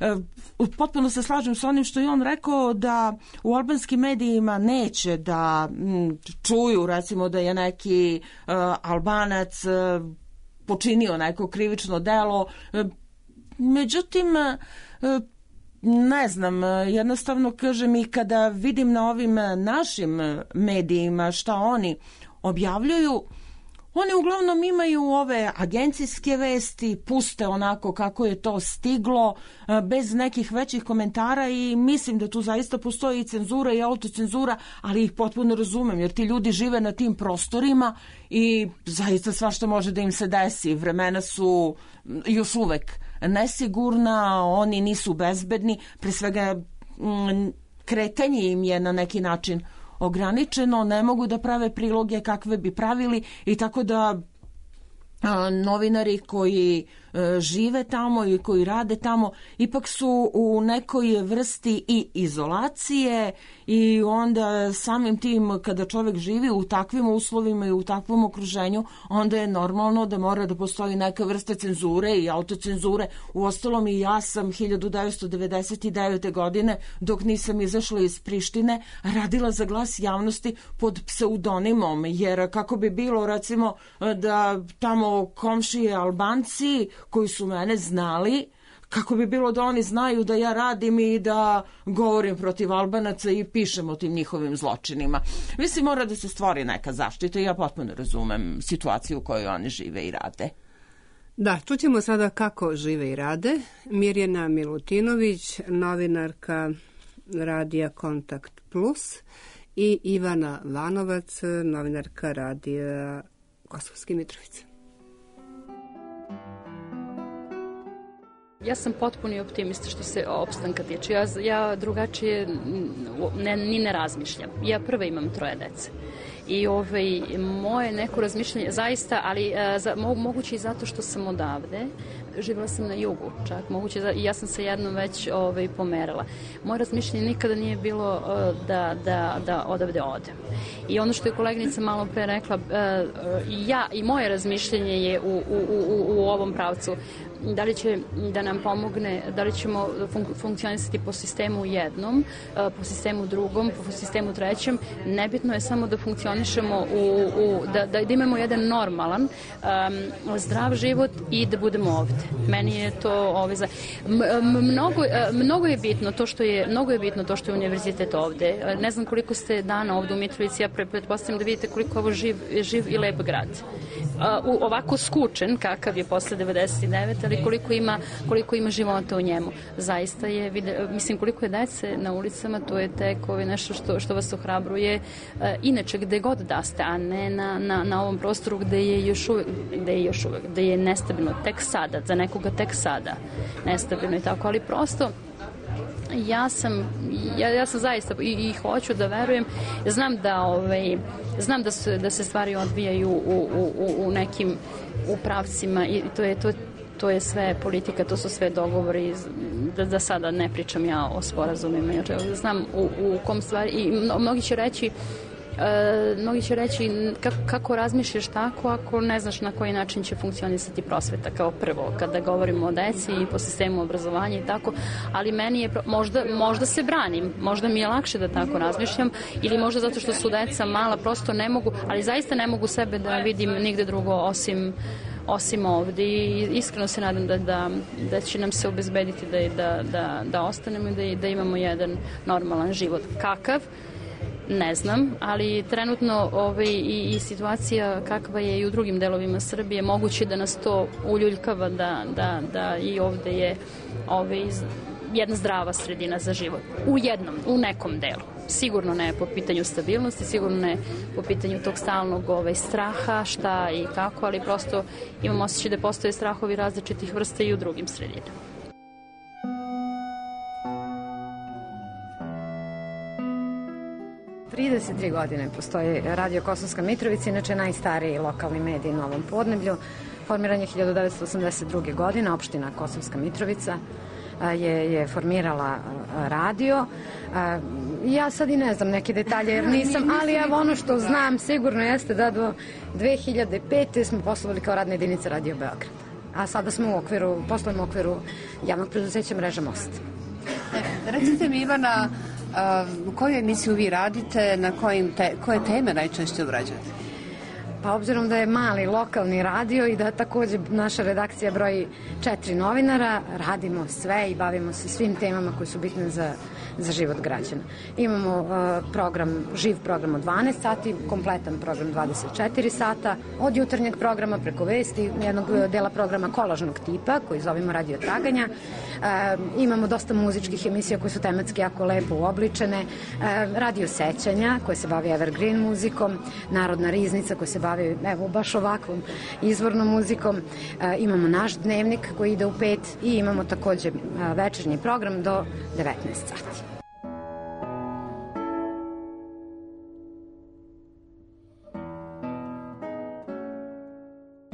potpuno se slažem sa onim što je on rekao, da u albanskim medijima neće da m, čuju recimo da je neki uh, Albanac uh, počinio neko krivično delo. Uh, međutim, uh, ne znam, jednostavno kažem, i kada vidim na ovim našim medijima šta oni objavljuju, oni uglavnom imaju ove agencijske vesti, puste onako kako je to stiglo, bez nekih većih komentara, i mislim da tu zaista postoji i cenzura i autocenzura, ali ih potpuno razumem, jer ti ljudi žive na tim prostorima i zaista svašta može da im se desi. Vremena su još uvek nesigurna, oni nisu bezbedni, pre svega kretanje im je na neki način ograničeno, ne mogu da prave priloge kakve bi pravili i tako da a, novinari koji e, žive tamo i koji rade tamo ipak su u nekoj vrsti i izolacije i onda samim tim kada čovjek živi u takvim uslovima i u takvom okruženju, onda je normalno da mora da postoji neka vrsta cenzure i autocenzure. Uostalom i ja sam hiljadu devetsto devedeset devete. godine, dok nisam izašla iz Prištine, radila za Glas javnosti pod pseudonimom, jer kako bi bilo recimo da tamo komšije Albanci koji su mene znali, kako bi bilo da oni znaju da ja radim i da govorim protiv Albanaca i pišem o tim njihovim zločinima. Mislim, mora da se stvori neka zaštita i ja potpuno razumem situaciju u kojoj oni žive i rade. Da, čućemo sada kako žive i rade. Mirjana Milutinović, novinarka radija Kontakt Plus, i Ivana Vanovac, novinarka radija Kosovske Mitrovice. Ja sam potpuni optimista što se opstanka tiče. Ja, ja drugačije ne, ni ne razmišljam. Ja prva imam troje dece. I ovaj, moje neko razmišljanje, zaista, ali a, za, mo, moguće i zato što sam odavde, živjela sam na jugu čak, moguće, i ja sam se jednom već ovaj, pomerala. Moje razmišljanje nikada nije bilo uh, da, da, da odavde odem. I ono što je koleginica malo pre rekla, uh, ja i moje razmišljanje je u, u, u, u ovom pravcu. Da li će da nam pomogne, da li ćemo fun- funkcionisati po sistemu jednom, po sistemu drugom, po sistemu trećem. Nebitno je samo da funkcionišemo, u, u, da, da imamo jedan normalan, um, zdrav život i da budemo ovde. Meni je to ovaj, za... mnogo, mnogo je bitno to što je mnogo je bitno to što je univerzitet ovde. Ne znam koliko ste dana ovde u Mitrovici, ja pretpostavljam da vidite koliko ovo živ, živ i lep grad. U, ovako skučen kakav je posle devedeset devete. ali koliko ima, koliko ima života u njemu. Zaista je, vide, mislim, koliko je dece na ulicama, to je tek ovaj nešto što, što vas ohrabruje. E, inače, gde god da ste, a ne na, na, na ovom prostoru gde je još uvek, gde je još uvek, gde je nestabilno, tek sada, za nekoga tek sada nestabilno i tako, ali prosto ja sam, ja, ja sam zaista i, i hoću da verujem, znam da, ovaj, znam da, su, da se stvari odvijaju u, u, u nekim upravcima i to je to to je sve politika, to su sve dogovori, da, da sada ne pričam ja o sporazumima, jer znam u, u kom stvari, i mnogi će reći, e, mnogi će reći kako, kako razmišljaš tako ako ne znaš na koji način će funkcionisati prosveta kao prvo, kada govorimo o deci i po sistemu obrazovanja i tako, ali meni je, možda, možda se branim, možda mi je lakše da tako razmišljam, ili možda zato što su deca mala, prosto ne mogu, ali zaista ne mogu sebe da vidim nigde drugo osim osim ovdje i iskreno se nadam da, da, da će nam se obezbediti da, da, da, da ostanemo i da, da imamo jedan normalan život. Kakav? Ne znam, ali trenutno ovaj, i, i situacija kakva je i u drugim delovima Srbije, moguće da nas to uljuljkava da, da, da i ovdje je ovaj, jedna zdrava sredina za život. U jednom, u nekom delu. Sigurno ne po pitanju stabilnosti, sigurno ne po pitanju tog stalnog ovaj, straha, šta i kako, ali prosto imam osjećaj da postoje strahovi različitih vrsta i u drugim sredinama. trideset tri godine postoji Radio Kosovska Mitrovica, inače najstariji lokalni medij na ovom podneblju. Formiran je hiljadu devetsto osamdeset druge. godine, opština Kosovska Mitrovica je, je formirala radio. Ja sad i ne znam neke detalje jer nisam, ali evo ono što znam sigurno jeste da do dve hiljade pete. smo poslovali kao radna jedinica Radio Beograd. A sada smo u okviru, poslujemo u okviru javnog preduzeća Mreža Most. E, recite mi, Ivana, u koju emisiju vi radite, na kojim te, koje teme najčešće obrađujete? Pa obzirom da je mali lokalni radio i da takođe naša redakcija broji četiri novinara, radimo sve i bavimo se svim temama koje su bitne za, za život građana. Imamo uh, program, živ program od dvanaest sati, kompletan program dvadeset četiri sata, od jutarnjeg programa preko vesti, jednog dela programa kolažnog tipa, koji zovemo Radio Traganja. Uh, imamo dosta muzičkih emisija koje su tematski jako lepo uobličene, uh, Radio Sećanja, koje se bavi evergreen muzikom, Narodna riznica, koja se bavi evo baš ovakvom izvornom muzikom. E, imamo naš dnevnik koji ide u pet i imamo takođe večernji program do devetnaest sati.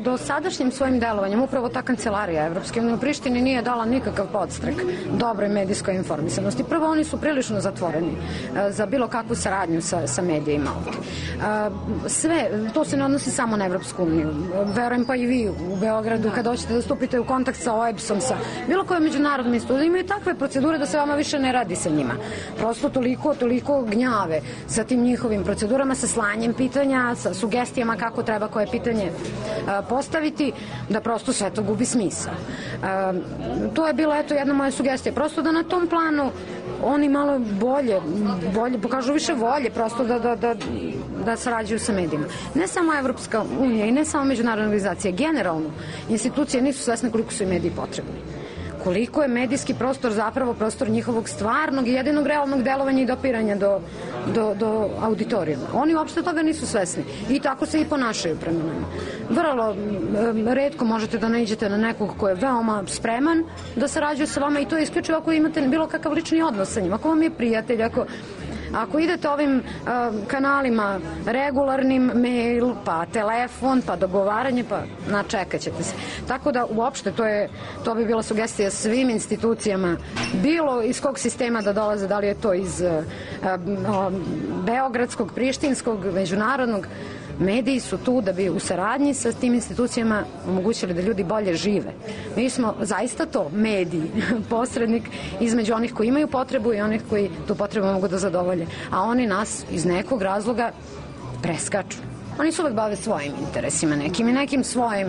do sadašnjim svojim delovanjem upravo ta kancelarija Evropske unije u Prištini nije dala nikakav podstrek dobroj medijskoj informisanosti. Prvo, oni su prilično zatvoreni e, za bilo kakvu saradnju sa, sa medijima ovdje. E, sve, to se ne odnosi samo na Evropsku uniju. Verujem pa i vi u Beogradu kad hoćete da stupite u kontakt sa O E B S-om, sa bilo kojom međunarodnom institucijom, imaju takve procedure da se vama više ne radi sa njima. Prosto toliko, toliko gnjave sa tim njihovim procedurama, sa slanjem pitanja, sa sugestijama kako treba koje pitanje a, postaviti, da prosto sve to gubi smisao. A, to je bila eto jedna moja sugestija, prosto da na tom planu oni malo bolje, bolje pokažu više volje prosto da, da, da, da sarađuju sa medijima. Ne samo Evropska unija i ne samo međunarodna organizacija, generalno institucije nisu svesne koliko su i mediji potrebni. Koliko je medijski prostor zapravo prostor njihovog stvarnog i jedinog realnog delovanja i dopiranja do, do, do auditorijuma. Oni uopšte toga nisu svesni i tako se i ponašaju prema nama. Vrlo um, retko možete da naiđete na nekog ko je veoma spreman da sarađuje sa vama i to je isključivo ako imate bilo kakav lični odnos sa njim. Ako vam je prijatelj, ako Ako idete ovim uh, kanalima regularnim, mail, pa telefon, pa dogovaranje, pa načekat ćete se. Tako da uopšte to, je, to bi bila sugestija svim institucijama, bilo iz kog sistema da dolaze, da li je to iz uh, uh, beogradskog, prištinskog, međunarodnog. Mediji su tu da bi u saradnji sa tim institucijama omogućili da ljudi bolje žive. Mi smo zaista to, mediji, posrednik između onih koji imaju potrebu i onih koji tu potrebu mogu da zadovolje. A oni nas iz nekog razloga preskaču. Oni se uvek bave svojim interesima nekim i nekim svojim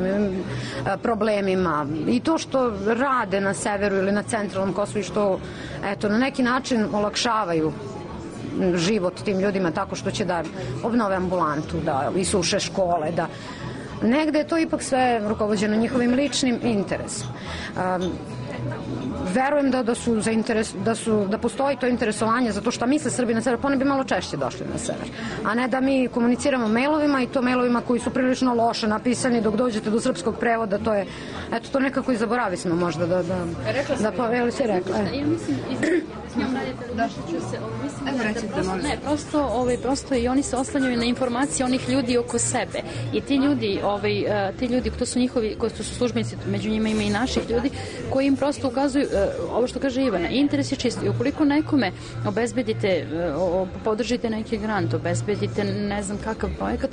problemima i to što rade na severu ili na centralnom Kosovu i što eto, na neki način olakšavaju život tim ljudima tako što će da obnove ambulantu, da isuše škole, da negde je to ipak sve rukovođeno njihovim ličnim interesom. Um, verujem da, da, su za interes, da, su, da postoji to interesovanje zato što misle Srbi na sever, pa oni bi malo češće došli na sever. A ne da mi komuniciramo mailovima i to mailovima koji su prilično loše napisani dok dođete do srpskog prevoda, to je, eto to nekako i zaboravi smo možda da... da rekla sam, da, pa, jel si rekla? Ja mislim, njom radite, da ću se, ovo, mislim da, da prosto, ne, prosto, ovaj, prosto i oni se oslanjaju na informacije onih ljudi oko sebe i ti ljudi, ovaj, ti ljudi, to su njihovi, koji su službenici, među njima ima i naših ljudi, koji im prosto ukazuju, ovo što kaže Ivana, interes je čist i ukoliko nekome obezbedite, podržite neki grant, obezbedite ne znam kakav projekat,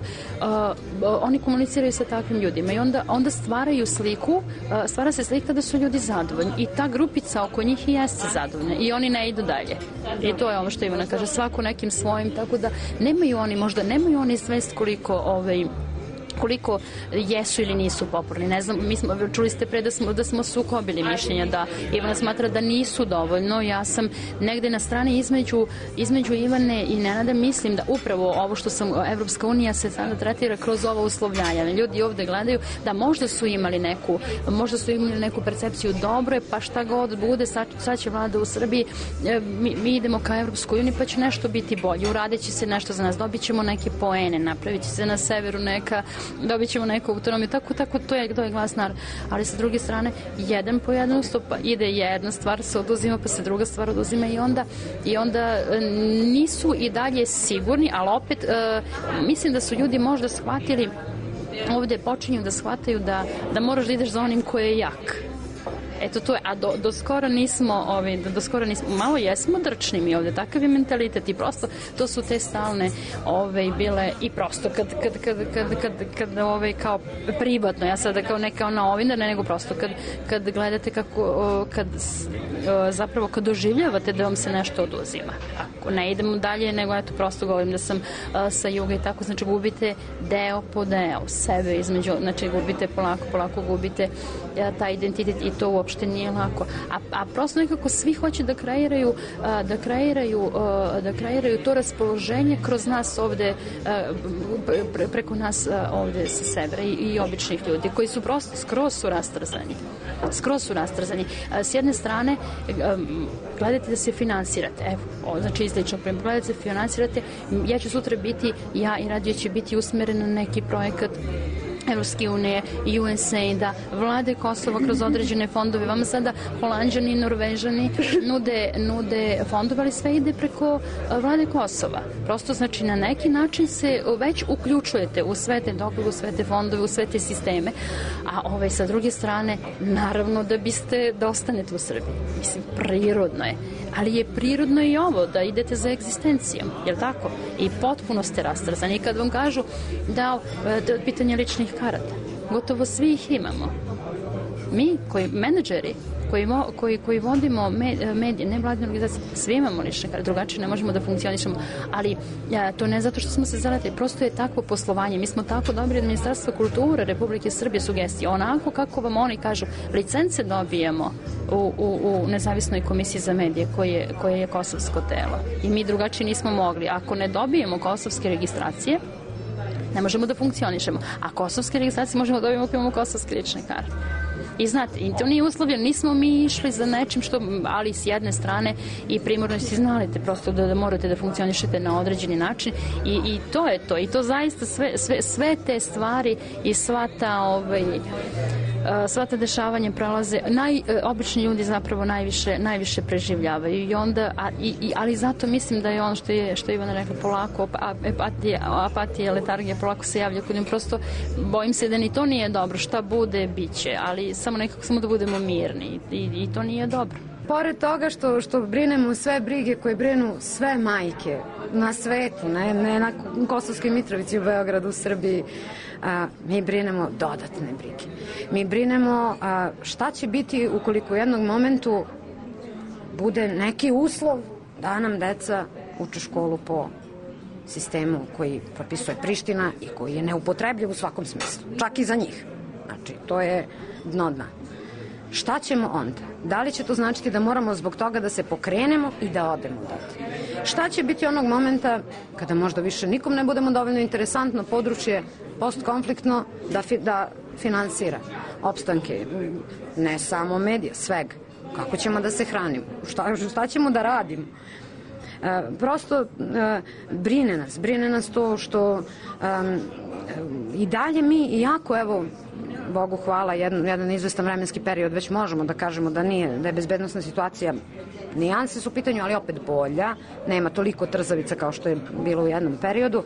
oni komuniciraju sa takvim ljudima i onda, onda stvaraju sliku, stvara se slika da su ljudi zadovoljni i ta grupica oko njih i jeste zadovoljna i oni ne idu dalje. I to je ovo što Ivana kaže, svako nekim svojim, tako da nemaju oni, možda nemaju oni svest koliko ovaj koliko jesu ili nisu popularni. Ne znam, mi smo, čuli ste pre da smo, da smo sukobili mišljenja, da Ivana smatra da nisu dovoljno. Ja sam negde na strani između, između Ivane i Nenada, mislim da upravo ovo što sam, Evropska unija se sada tretira kroz ovo uslovljanje. Ljudi ovde gledaju da možda su imali neku, možda su imali neku percepciju dobro je, pa šta god bude, sad, sad će vlada u Srbiji, mi, mi idemo ka Evropskoj uniji, pa će nešto biti bolje, uradit će se nešto za nas, dobit ćemo neke poene, napravit će se na severu neka, dobit ćemo neku autonomiju, tako, tako, to je, to je glas narod. Ali sa druge strane, jedan po jedan ustupa, ide jedna stvar se oduzima, pa se druga stvar oduzima i onda, i onda nisu i dalje sigurni, ali opet mislim da su ljudi možda shvatili, ovde počinju da shvataju da, da moraš da ideš za onim ko je jak. Eto to je, a do, do skoro nismo, ovi, do, do skoro nismo, malo jesmo drčni mi ovde, takav je mentalitet i prosto to su te stalne ove bile i prosto kad, kad, kad, kad, kad, kad ove kao privatno, ja sada kao neka novinar, ne nego prosto kad, kad gledate kako, kad zapravo kad doživljavate da vam se nešto oduzima. Ako ne idemo dalje, nego eto prosto govorim da sam a, sa juga i tako, znači gubite deo po deo sebe između, znači gubite polako, polako gubite ja, taj identitet i to uopšte nije lako. A, a prosto nekako svi hoće da kreiraju, da kreiraju, da kreiraju to raspoloženje kroz nas ovde, pre, preko nas ovde sa severa i, i običnih ljudi koji su prosto skroz su rastrzani. Skroz su rastrzani. S jedne strane, gledajte da se finansirate. Evo, znači izlično prema, gledajte da se finansirate. Ja ću sutra biti, ja i radio će biti usmeren na neki projekat Evropske unije, U S A I D-a, vlade Kosova kroz određene fondove. Vama sada Holanđani i Norvežani nude, nude fondove, ali sve ide preko vlade Kosova. Prosto znači na neki način se već uključujete u sve te tokove, u sve te fondove, u sve te sisteme, a ovaj, sa druge strane, naravno da biste, da ostanete u Srbiji. Mislim, prirodno je. Ali je prirodno i ovo, da idete za egzistencijom, jel tako? I potpuno ste rastrzani. Kad vam kažu da, da pitanje ličnih karata, gotovo svi ih imamo. Mi, koji menadžeri, koji, vo, koji, koji vodimo medije, ne vladine organizacije, svi imamo lične karte, drugačije ne možemo da funkcionišemo, ali ja, to ne zato što smo se zaletili, prosto je takvo poslovanje. Mi smo tako dobri od Ministarstva kulture Republike Srbije sugestije, onako kako vam oni kažu, licence dobijamo u, u, u nezavisnoj komisiji za medije koje, koje je kosovsko telo. I mi drugačije nismo mogli. Ako ne dobijemo kosovske registracije, ne možemo da funkcionišemo. A kosovske registracije možemo da dobijemo ako imamo kosovske lične karte. I znate, i to nije uslovljeno, nismo mi išli za nečim što, ali s jedne strane i primorno si znalite prosto da, da morate da funkcionišete na određeni način i, i to je to. I to zaista sve, sve, sve te stvari i sva ta, ovaj, sva ta dešavanja prelaze, naj, obični ljudi zapravo najviše, najviše preživljavaju i onda, a, i, i, ali zato mislim da je ono što je, što je Ivana rekla, polako, apatija, apatija, letargija, polako se javlja kod njim, prosto bojim se da ni to nije dobro, šta bude, bit će, ali samo nekako samo da budemo mirni i, i to nije dobro. Pored toga što, što brinemo sve brige koje brinu sve majke na svetu, ne, ne na Kosovskoj Mitrovici, u Beogradu, u Srbiji, a, mi brinemo dodatne brige. Mi brinemo a, šta će biti ukoliko u jednom momentu bude neki uslov da nam deca uče školu po sistemu koji propisuje Priština i koji je neupotrebljiv u svakom smislu, čak i za njih. Znači, to je dno dna. Šta ćemo onda? Da li će to značiti da moramo zbog toga da se pokrenemo i da odemo odatle? Šta će biti onog momenta kada možda više nikom ne budemo dovoljno interesantno područje postkonfliktno da, fi, da finansira opstanke, ne samo medija, svega. Kako ćemo da se hranimo? Šta, šta ćemo da radimo? E, prosto e, brine nas, brine nas to što e, i dalje mi, iako evo Bogu hvala, jedan, jedan izvestan vremenski period već možemo da kažemo da nije, da je bezbednosna situacija, nijanse su u pitanju, ali opet bolja, nema toliko trzavica kao što je bilo u jednom periodu,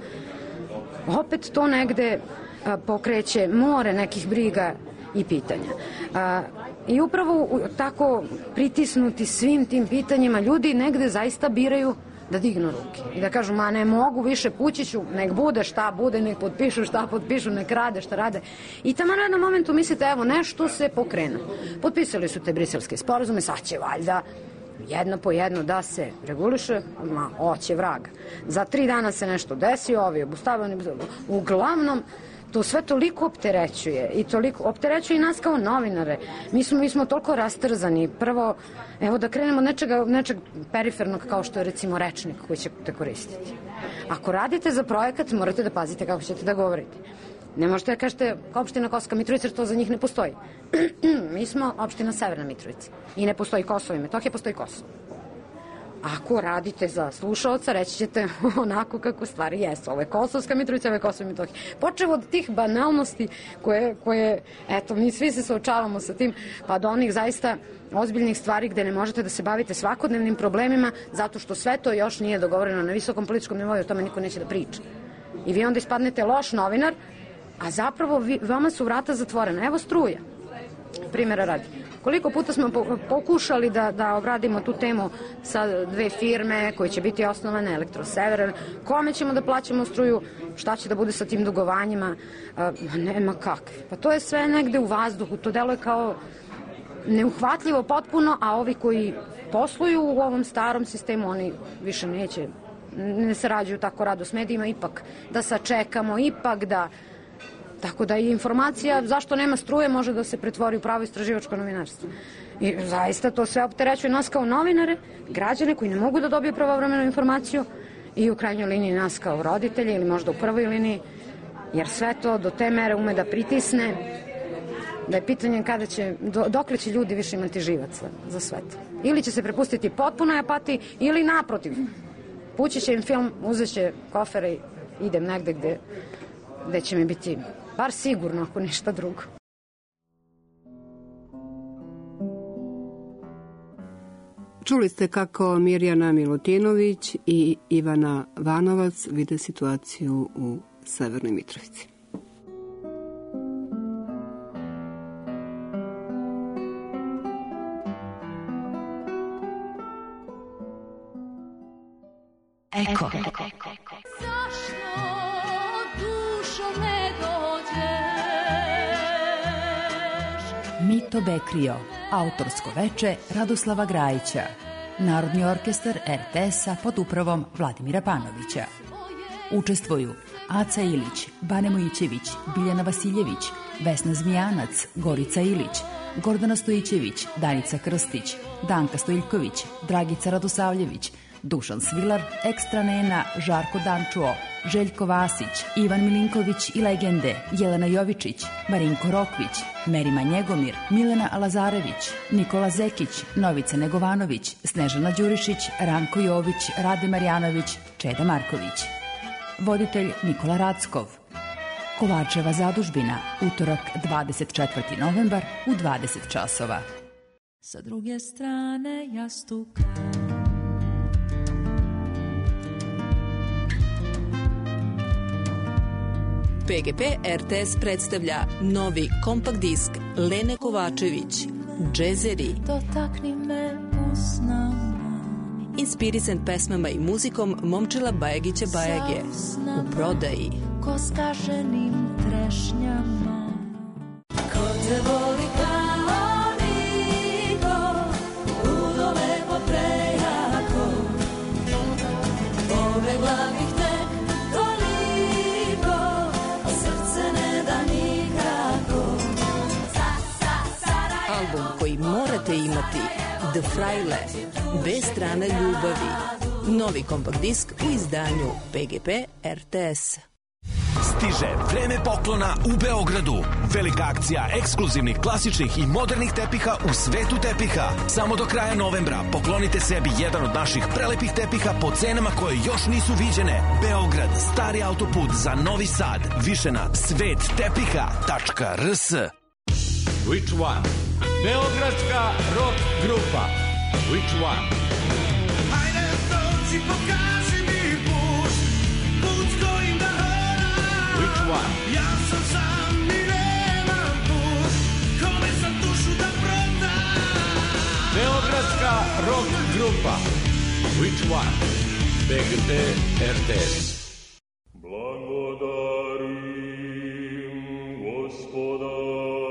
opet to negde a, pokreće more nekih briga i pitanja. A, I upravo tako pritisnuti svim tim pitanjima, ljudi negde zaista biraju da dignu ruke i da kažu, ma ne mogu više, pući ću, nek bude šta bude, nek potpišu šta potpišu, nek rade šta rade. I tamo na jednom momentu mislite, evo, nešto se pokrenu. Potpisali su te briselske sporazume, sad će valjda jedno po jedno da se reguliše, ma, oće vraga. Za tri dana se nešto desi, ovi obustavljeni, uglavnom, to sve toliko opterećuje i toliko opterećuje i nas kao novinare. Mi smo, mi smo toliko rastrzani. Prvo, evo da krenemo od nečega, nečeg perifernog kao što je recimo rečnik koji ćete koristiti. Ako radite za projekat, morate da pazite kako ćete da govorite. Ne možete da kažete opština Kosovska Mitrovica, jer to za njih ne postoji. Mi smo opština Severna Mitrovica i ne postoji Kosovo i Metohija, postoji Kosovo. Ako radite za slušalca, reći ćete onako kako stvari jesu. Ovo je Kosovska Mitrovica, ovo je Kosovo i Metohija. Počevo od tih banalnosti koje, koje, eto, mi svi se suočavamo sa tim, pa do onih zaista ozbiljnih stvari gde ne možete da se bavite svakodnevnim problemima, zato što sve to još nije dogovoreno na visokom političkom nivou, o tome niko neće da priča. I vi onda ispadnete loš novinar, a zapravo vi, vama su vrata zatvorena. Evo struja, primjera radi. Koliko puta smo pokušali da, da ogradimo tu temu sa dve firme koje će biti osnovane, Elektrosever, kome ćemo da plaćamo struju, šta će da bude sa tim dugovanjima, a, nema kakve. Pa to je sve negde u vazduhu, to deluje kao neuhvatljivo potpuno, a ovi koji posluju u ovom starom sistemu, oni više neće, ne sarađuju tako rado s medijima, ipak da sačekamo, ipak da... Tako da i informacija zašto nema struje može da se pretvori u pravo istraživačko novinarstvo. I zaista to sve opterećuje nas kao novinare, građane koji ne mogu da dobiju pravovremenu informaciju i u krajnjoj liniji nas kao roditelje ili možda u prvoj liniji, jer sve to do te mere ume da pritisne da je pitanje kada će, do, dokle će ljudi više imati živaca za sve to. Ili će se prepustiti potpunoj apatiji ili naprotiv. Pući će im film, uzet će kofere i idem negde gde, gde će mi biti bar sigurno ako ništa drugo. Čuli ste kako Mirjana Milutinović i Ivana Vanovac vide situaciju u Severnoj Mitrovici. Eko. Zašto dušo ne dođeš? Mito Bekrio, autorsko veče Radoslava Grajića, Narodni orkestar er te es-a pod upravom Vladimira Panovića. Učestvuju Aca Ilić, Bane Mojićević, Biljana Vasiljević, Vesna Zmijanac, Gorica Ilić, Gordana Stojićević, Danica Krstić, Danka Stojiljković, Dragica Radosavljević, Dušan Svilar, Ekstra Nena, Žarko Dančuo, Željko Vasić, Ivan Milinković i legende, Jelena Jovičić, Marinko Rokvić, Merima Njegomir, Milena Lazarević, Nikola Zekić, Novica Negovanović, Snežana Đurišić, Ranko Jović, Rade Marjanović, Čeda Marković. Voditelj Nikola Rackov. Kovačeva zadužbina, utorak dvadeset četvrti novembar u dvadeset časova. Sa druge strane jastuka P G P er te es predstavlja novi kompakt disk Lene Kovačević, Džezeri. Dotakni me usnama. Inspirisan pesmama i muzikom Momčila Bajagića Bajage. U prodaji. Ko skaženim trešnjama. Ko te voli kao niko, ludo lepo prejako. Pobegla bih tek toliko, a srce ne da nikako. Album koji morate imati, The Fraile, bez strane ljubavi. Novi kompakt disk u izdanju P G P er te es. Stiže vreme poklona u Beogradu. Velika akcija ekskluzivnih, klasičnih i modernih tepiha u svetu tepiha. Samo do kraja novembra poklonite sebi jedan od naših prelepih tepiha po cenama koje još nisu viđene. Beograd, stari autoput za Novi Sad. Više na svet tepiha tačka r s. Which one? Beogradska rock grupa. Which one? Hajde, dođi, pokaži mi put, put kojim da hodam. Which one? Ja sam sam i nemam put, kome sam dušu da prodam. Beogradska rock grupa. Which one? P G P er te es. Blagodarim Gospoda.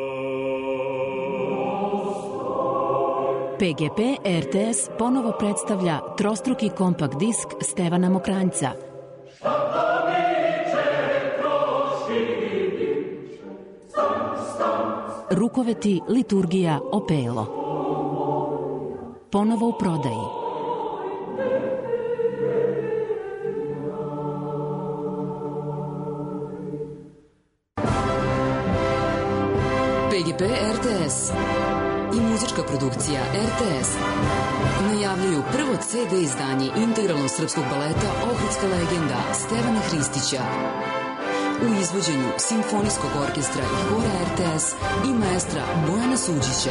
P G P er te es ponovo predstavlja trostruki kompakt disk Stevana Mokranjca. Rukoveti, liturgija, opelo. Ponovo u prodaji. P G P er te es i muzička produkcija er te es najavljuju prvo ce de izdanje integralnog srpskog baleta Ohridska legenda Stevana Hristića u izvođenju Simfonijskog orkestra i hora er te es i maestra Bojana Suđića.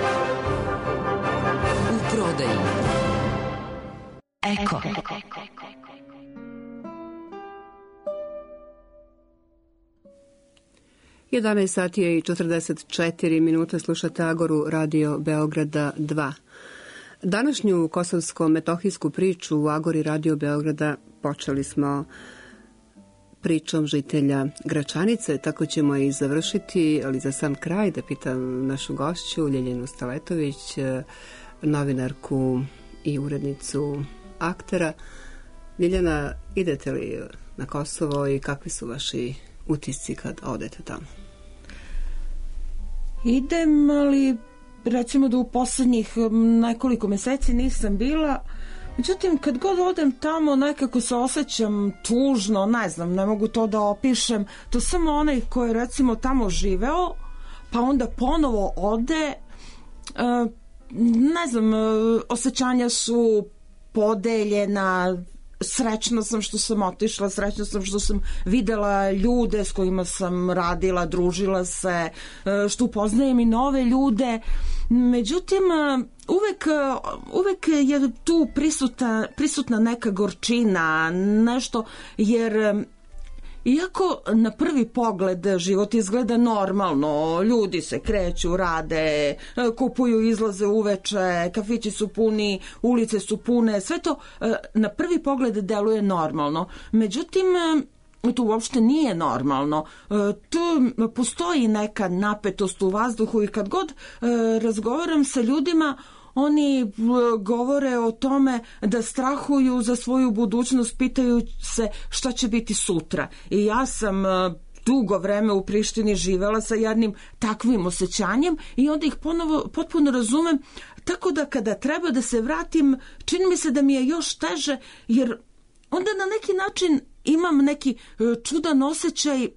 U prodaji. Eko. jedanaest sati je i četrdeset četiri minuta, slušate Agoru Radio Beograda dva. Današnju kosovsko-metohijsku priču u Agori Radio Beograda počeli smo pričom žitelja Gračanice, tako ćemo i završiti, ali za sam kraj da pitam našu gošću Ljeljenu Staletović, novinarku i urednicu Aktera. Ljeljana, idete li na Kosovo i kakvi su vaši utisci kad odete tamo? Idem, ali recimo da u poslednjih nekoliko meseci nisam bila. Međutim, kad god odem tamo, nekako se osjećam tužno, ne znam, ne mogu to da opišem. To samo onaj ko je recimo tamo živeo, pa onda ponovo ode, ne znam, osjećanja su podeljena, srećna sam što sam otišla, srećna sam što sam videla ljude s kojima sam radila, družila se, što upoznajem i nove ljude. Međutim, uvek, uvek je tu prisutna, prisutna neka gorčina, nešto, jer iako na prvi pogled život izgleda normalno, ljudi se kreću, rade, kupuju, izlaze uveče, kafići su puni, ulice su pune, sve to na prvi pogled deluje normalno. Međutim, to uopšte nije normalno. Tu postoji neka napetost u vazduhu i kad god razgovaram sa ljudima, oni govore o tome da strahuju za svoju budućnost, pitaju se šta će biti sutra. I ja sam dugo vreme u Prištini živela sa jednim takvim osjećanjem i onda ih ponovo potpuno razumem, tako da kada treba da se vratim, čini mi se da mi je još teže, jer onda na neki način imam neki čudan osjećaj.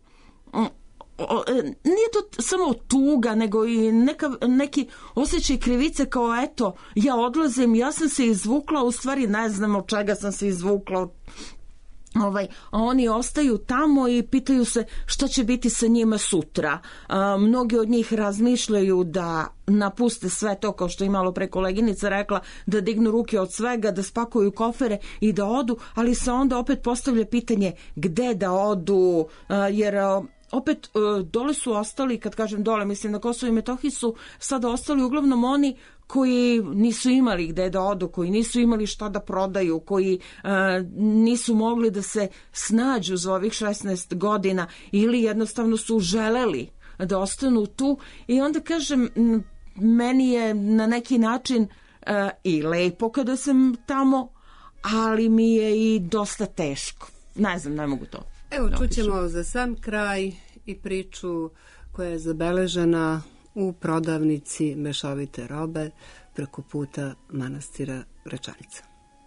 Nije to samo tuga, nego i neka, neki osjećaj krivice, kao eto, ja odlazim, ja sam se izvukla, u stvari ne znam od čega sam se izvukla, ovaj, a oni ostaju tamo i pitaju se šta će biti sa njima sutra. A, mnogi od njih razmišljaju da napuste sve to, kao što je malo pre koleginica rekla, da dignu ruke od svega, da spakuju kofere i da odu, ali se onda opet postavlja pitanje gde da odu, a, jer a, opet dole su ostali, kad kažem dole, mislim na Kosovo i Metohiji su sada ostali uglavnom oni koji nisu imali gde da odu, koji nisu imali šta da prodaju, koji uh, nisu mogli da se snađu za ovih šesnaest godina ili jednostavno su želeli da ostanu tu. I onda kažem, meni je na neki način uh, i lepo kada sam tamo, ali mi je i dosta teško. Ne znam, ne mogu to. Evo, čućemo za sam kraj i priču koja je zabeležena u prodavnici mešovite robe preko puta manastira Gračanica.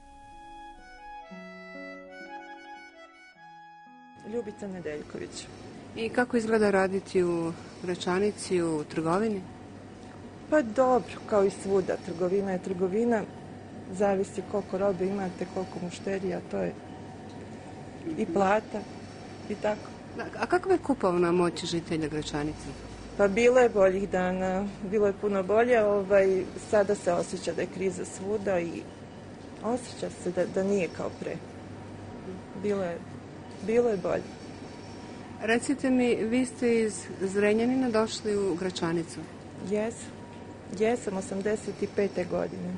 Ljubica Nedeljković. I kako izgleda raditi u Gračanici, u trgovini? Pa dobro, kao i svuda. Trgovina je trgovina. Zavisi koliko robe imate, koliko mušterija, to je i plata i tako. A kakva je kupovna moć žitelja Gračanice? Pa bilo je boljih dana, bilo je puno bolje, ovaj, sada se osjeća da je kriza svuda i osjeća se da, da nije kao pre. Bilo je, bilo je bolje. Recite mi, vi ste iz Zrenjanina došli u Gračanicu? Jesam, jesam osamdeset pete godine.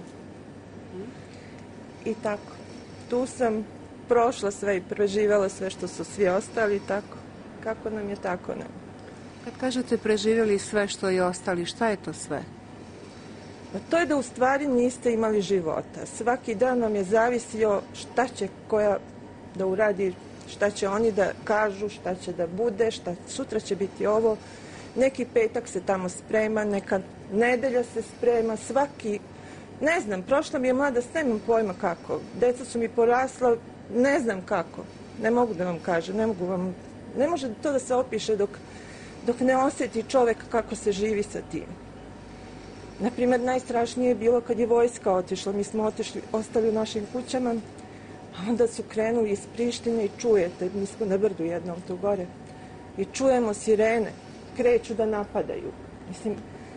I tako, tu sam prošla sve i preživjela sve što su svi ostali, tako. Kako nam je, tako nam. Kad kažete preživjeli sve što je ostali, šta je to sve? Pa to je da u stvari niste imali života. Svaki dan vam je zavisio šta će koja da uradi, šta će oni da kažu, šta će da bude, šta sutra će biti ovo. Neki petak se tamo sprema, neka nedelja se sprema, svaki, ne znam, prošla mi je mladost, nemam pojma kako. Deca su mi porasla, ne znam kako. Ne mogu da vam kažem, ne mogu vam, ne može to da se opiše dok, dok ne osjeti čovek kako se živi sa tim. Naprimer, najstrašnije je bilo kad je vojska otišla. Mi smo otišli, ostali u našim kućama, a onda su krenuli iz Prištine i čujete, mi smo na brdu jednom tu gore, i čujemo sirene, kreću da napadaju. Mislim,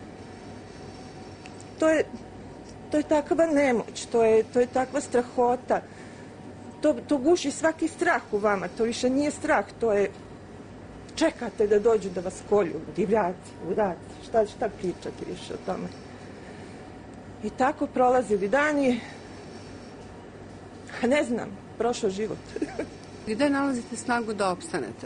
to je, to je takva nemoć, to je, to je takva strahota. To, to guši svaki strah u vama, to više nije strah, to je, čekate da dođu da vas kolju, divljaci, udaci, šta, šta pričati više o tome. I tako prolazili dani, a ne znam, prošao život. Gde nalazite snagu da opstanete?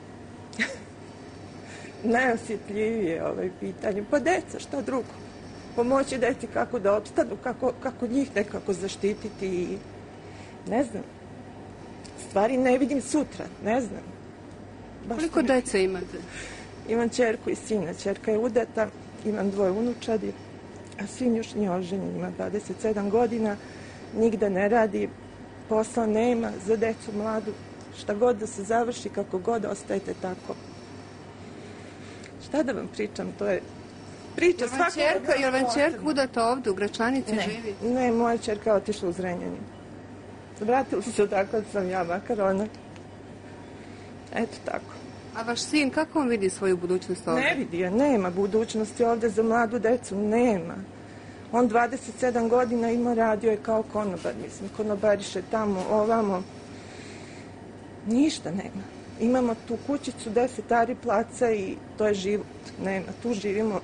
Najosjetljivije ovaj pitanje. Pa deca, šta drugo? Pomoći deci kako da opstanu, kako, kako njih nekako zaštititi i ne znam. Stvari ne vidim sutra, ne znam. Baš Koliko ne... dece imate? Imam ćerku i sina. Ćerka je udata, imam dvoje unučadi, a sin još nije oženjen, ima dvadeset sedam godina, nigde ne radi, posla nema, za decu mladu, šta god da se završi, kako god, ostajete tako. Šta da vam pričam, to je priča svakog... Jer vam ćerka udata ovde u Gračanici ne, živi? Ne, moja ćerka je otišla u Zrenjanin. Vratili su se odakle sam ja, makar ona. Eto tako. A vaš sin, kako on vidi svoju budućnost ovdje? Ne vidi je, nema budućnosti ovdje za mladu decu, nema. On dvadeset sedam godina ima, radio je kao konobar, mislim, konobariše tamo, ovamo. Ništa nema. Imamo tu kućicu, deset ari placa i to je život. Nema, tu živimo.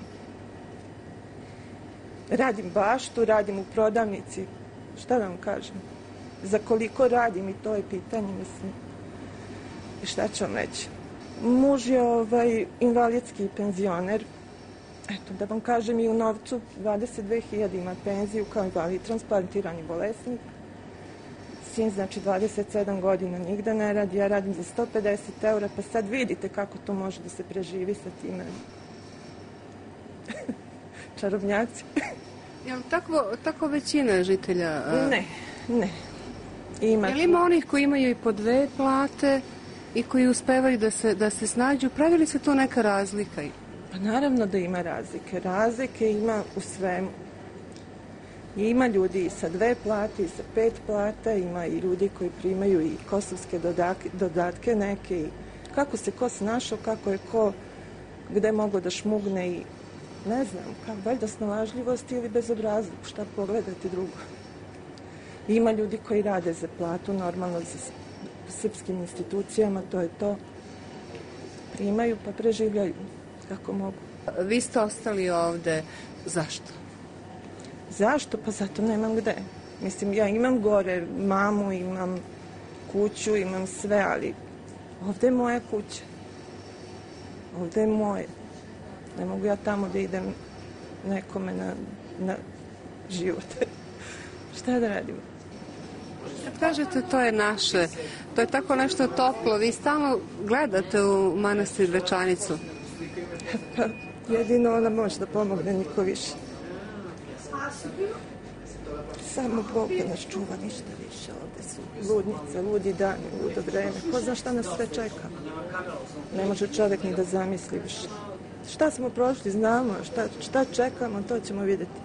Radim baštu, radim u prodavnici. Šta da vam kažem? Za koliko radim i to je pitanje, mislim. I šta ću vam reći? Muž je ovaj, invalidski penzioner. Eto, da vam kažem, i u novcu dvadeset dve hiljade ima penziju kao invalid, transplantirani bolesnik. Sin, znači, dvadeset sedam godina nigde ne radi, ja radim za sto pedeset eura, pa sad vidite kako to može da se preživi sa time. Čarobnjaci. Je li tako, tako većina žitelja? A... Ne, ne. Ima. Je li ima onih koji imaju i po dve plate i koji uspevaju da se, da se snađu? Pravi li se to neka razlika? Pa naravno da ima razlike. Razlike ima u svemu. I ima ljudi i sa dve plate i sa pet plata, ima i ljudi koji primaju i kosovske dodatke, dodatke neke. I kako se ko snašao, kako je ko, gde mogo da šmugne i ne znam, kako, valjda snalažljivost ili bezobrazluk, šta pogledati drugo. I ima ljudi koji rade za platu, normalno za srpskim institucijama, to je to. Primaju pa preživljaju kako mogu. Vi ste ostali ovde, zašto? Zašto? Pa zato nemam gde. Mislim, ja imam gore mamu, imam kuću, imam sve, ali ovde je moja kuća. Ovde je moje. Ne mogu ja tamo da idem nekome na, na život. Šta da radim? Kad kažete to je naše, to je tako nešto toplo, vi stalno gledate u manastir Večanicu. Pa jedino ona može da pomogne, niko više. Samo Bog da nas čuva, ništa više. Ovde su ludnice, ludi dani, ludo vreme. Ko zna šta nas sve čeka? Ne može čovjek ni da zamisli više. Šta smo prošli, znamo, šta, šta čekamo, to ćemo vidjeti.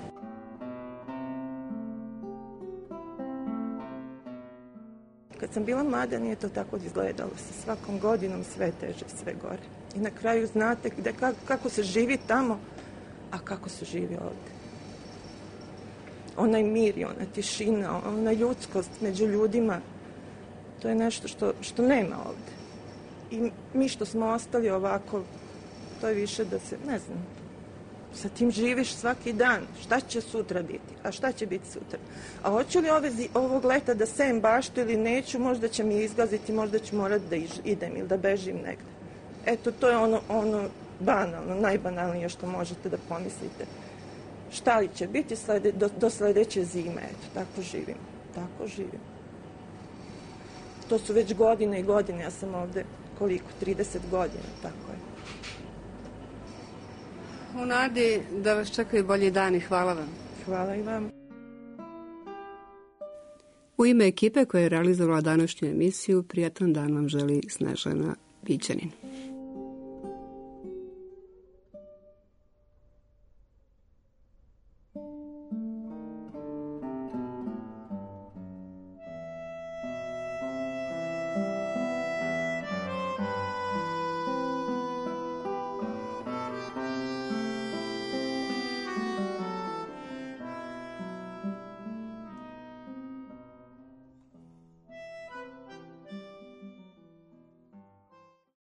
Kad sam bila mlada, nije to tako izgledalo. Sa svakom godinom sve teže, sve gore. I na kraju znate gde, kako, kako se živi tamo, a kako se živi ovde. Onaj mir i ona tišina, ona ljudskost među ljudima, to je nešto što, što nema ovde. I mi što smo ostali ovako, to je više da se, ne znam, sa tim živiš svaki dan. Šta će sutra biti? A šta će biti sutra? A hoću li ove, ovog leta da sejem baštu ili neću? Možda će mi izgaziti, možda ću morat da idem ili da bežim negde. Eto, to je ono, ono banalno, najbanalnije što možete da pomislite. Šta li će biti slede, do, do sledeće zime? Eto, tako živim. Tako živim. To su već godine i godine. Ja sam ovde, koliko? trideset godina, tako je. U nadi da vas čekaju bolji dani. Hvala vam. Hvala i vam. U ime ekipe koja je realizovala današnju emisiju, prijatan dan vam želi Snežana Vićanin.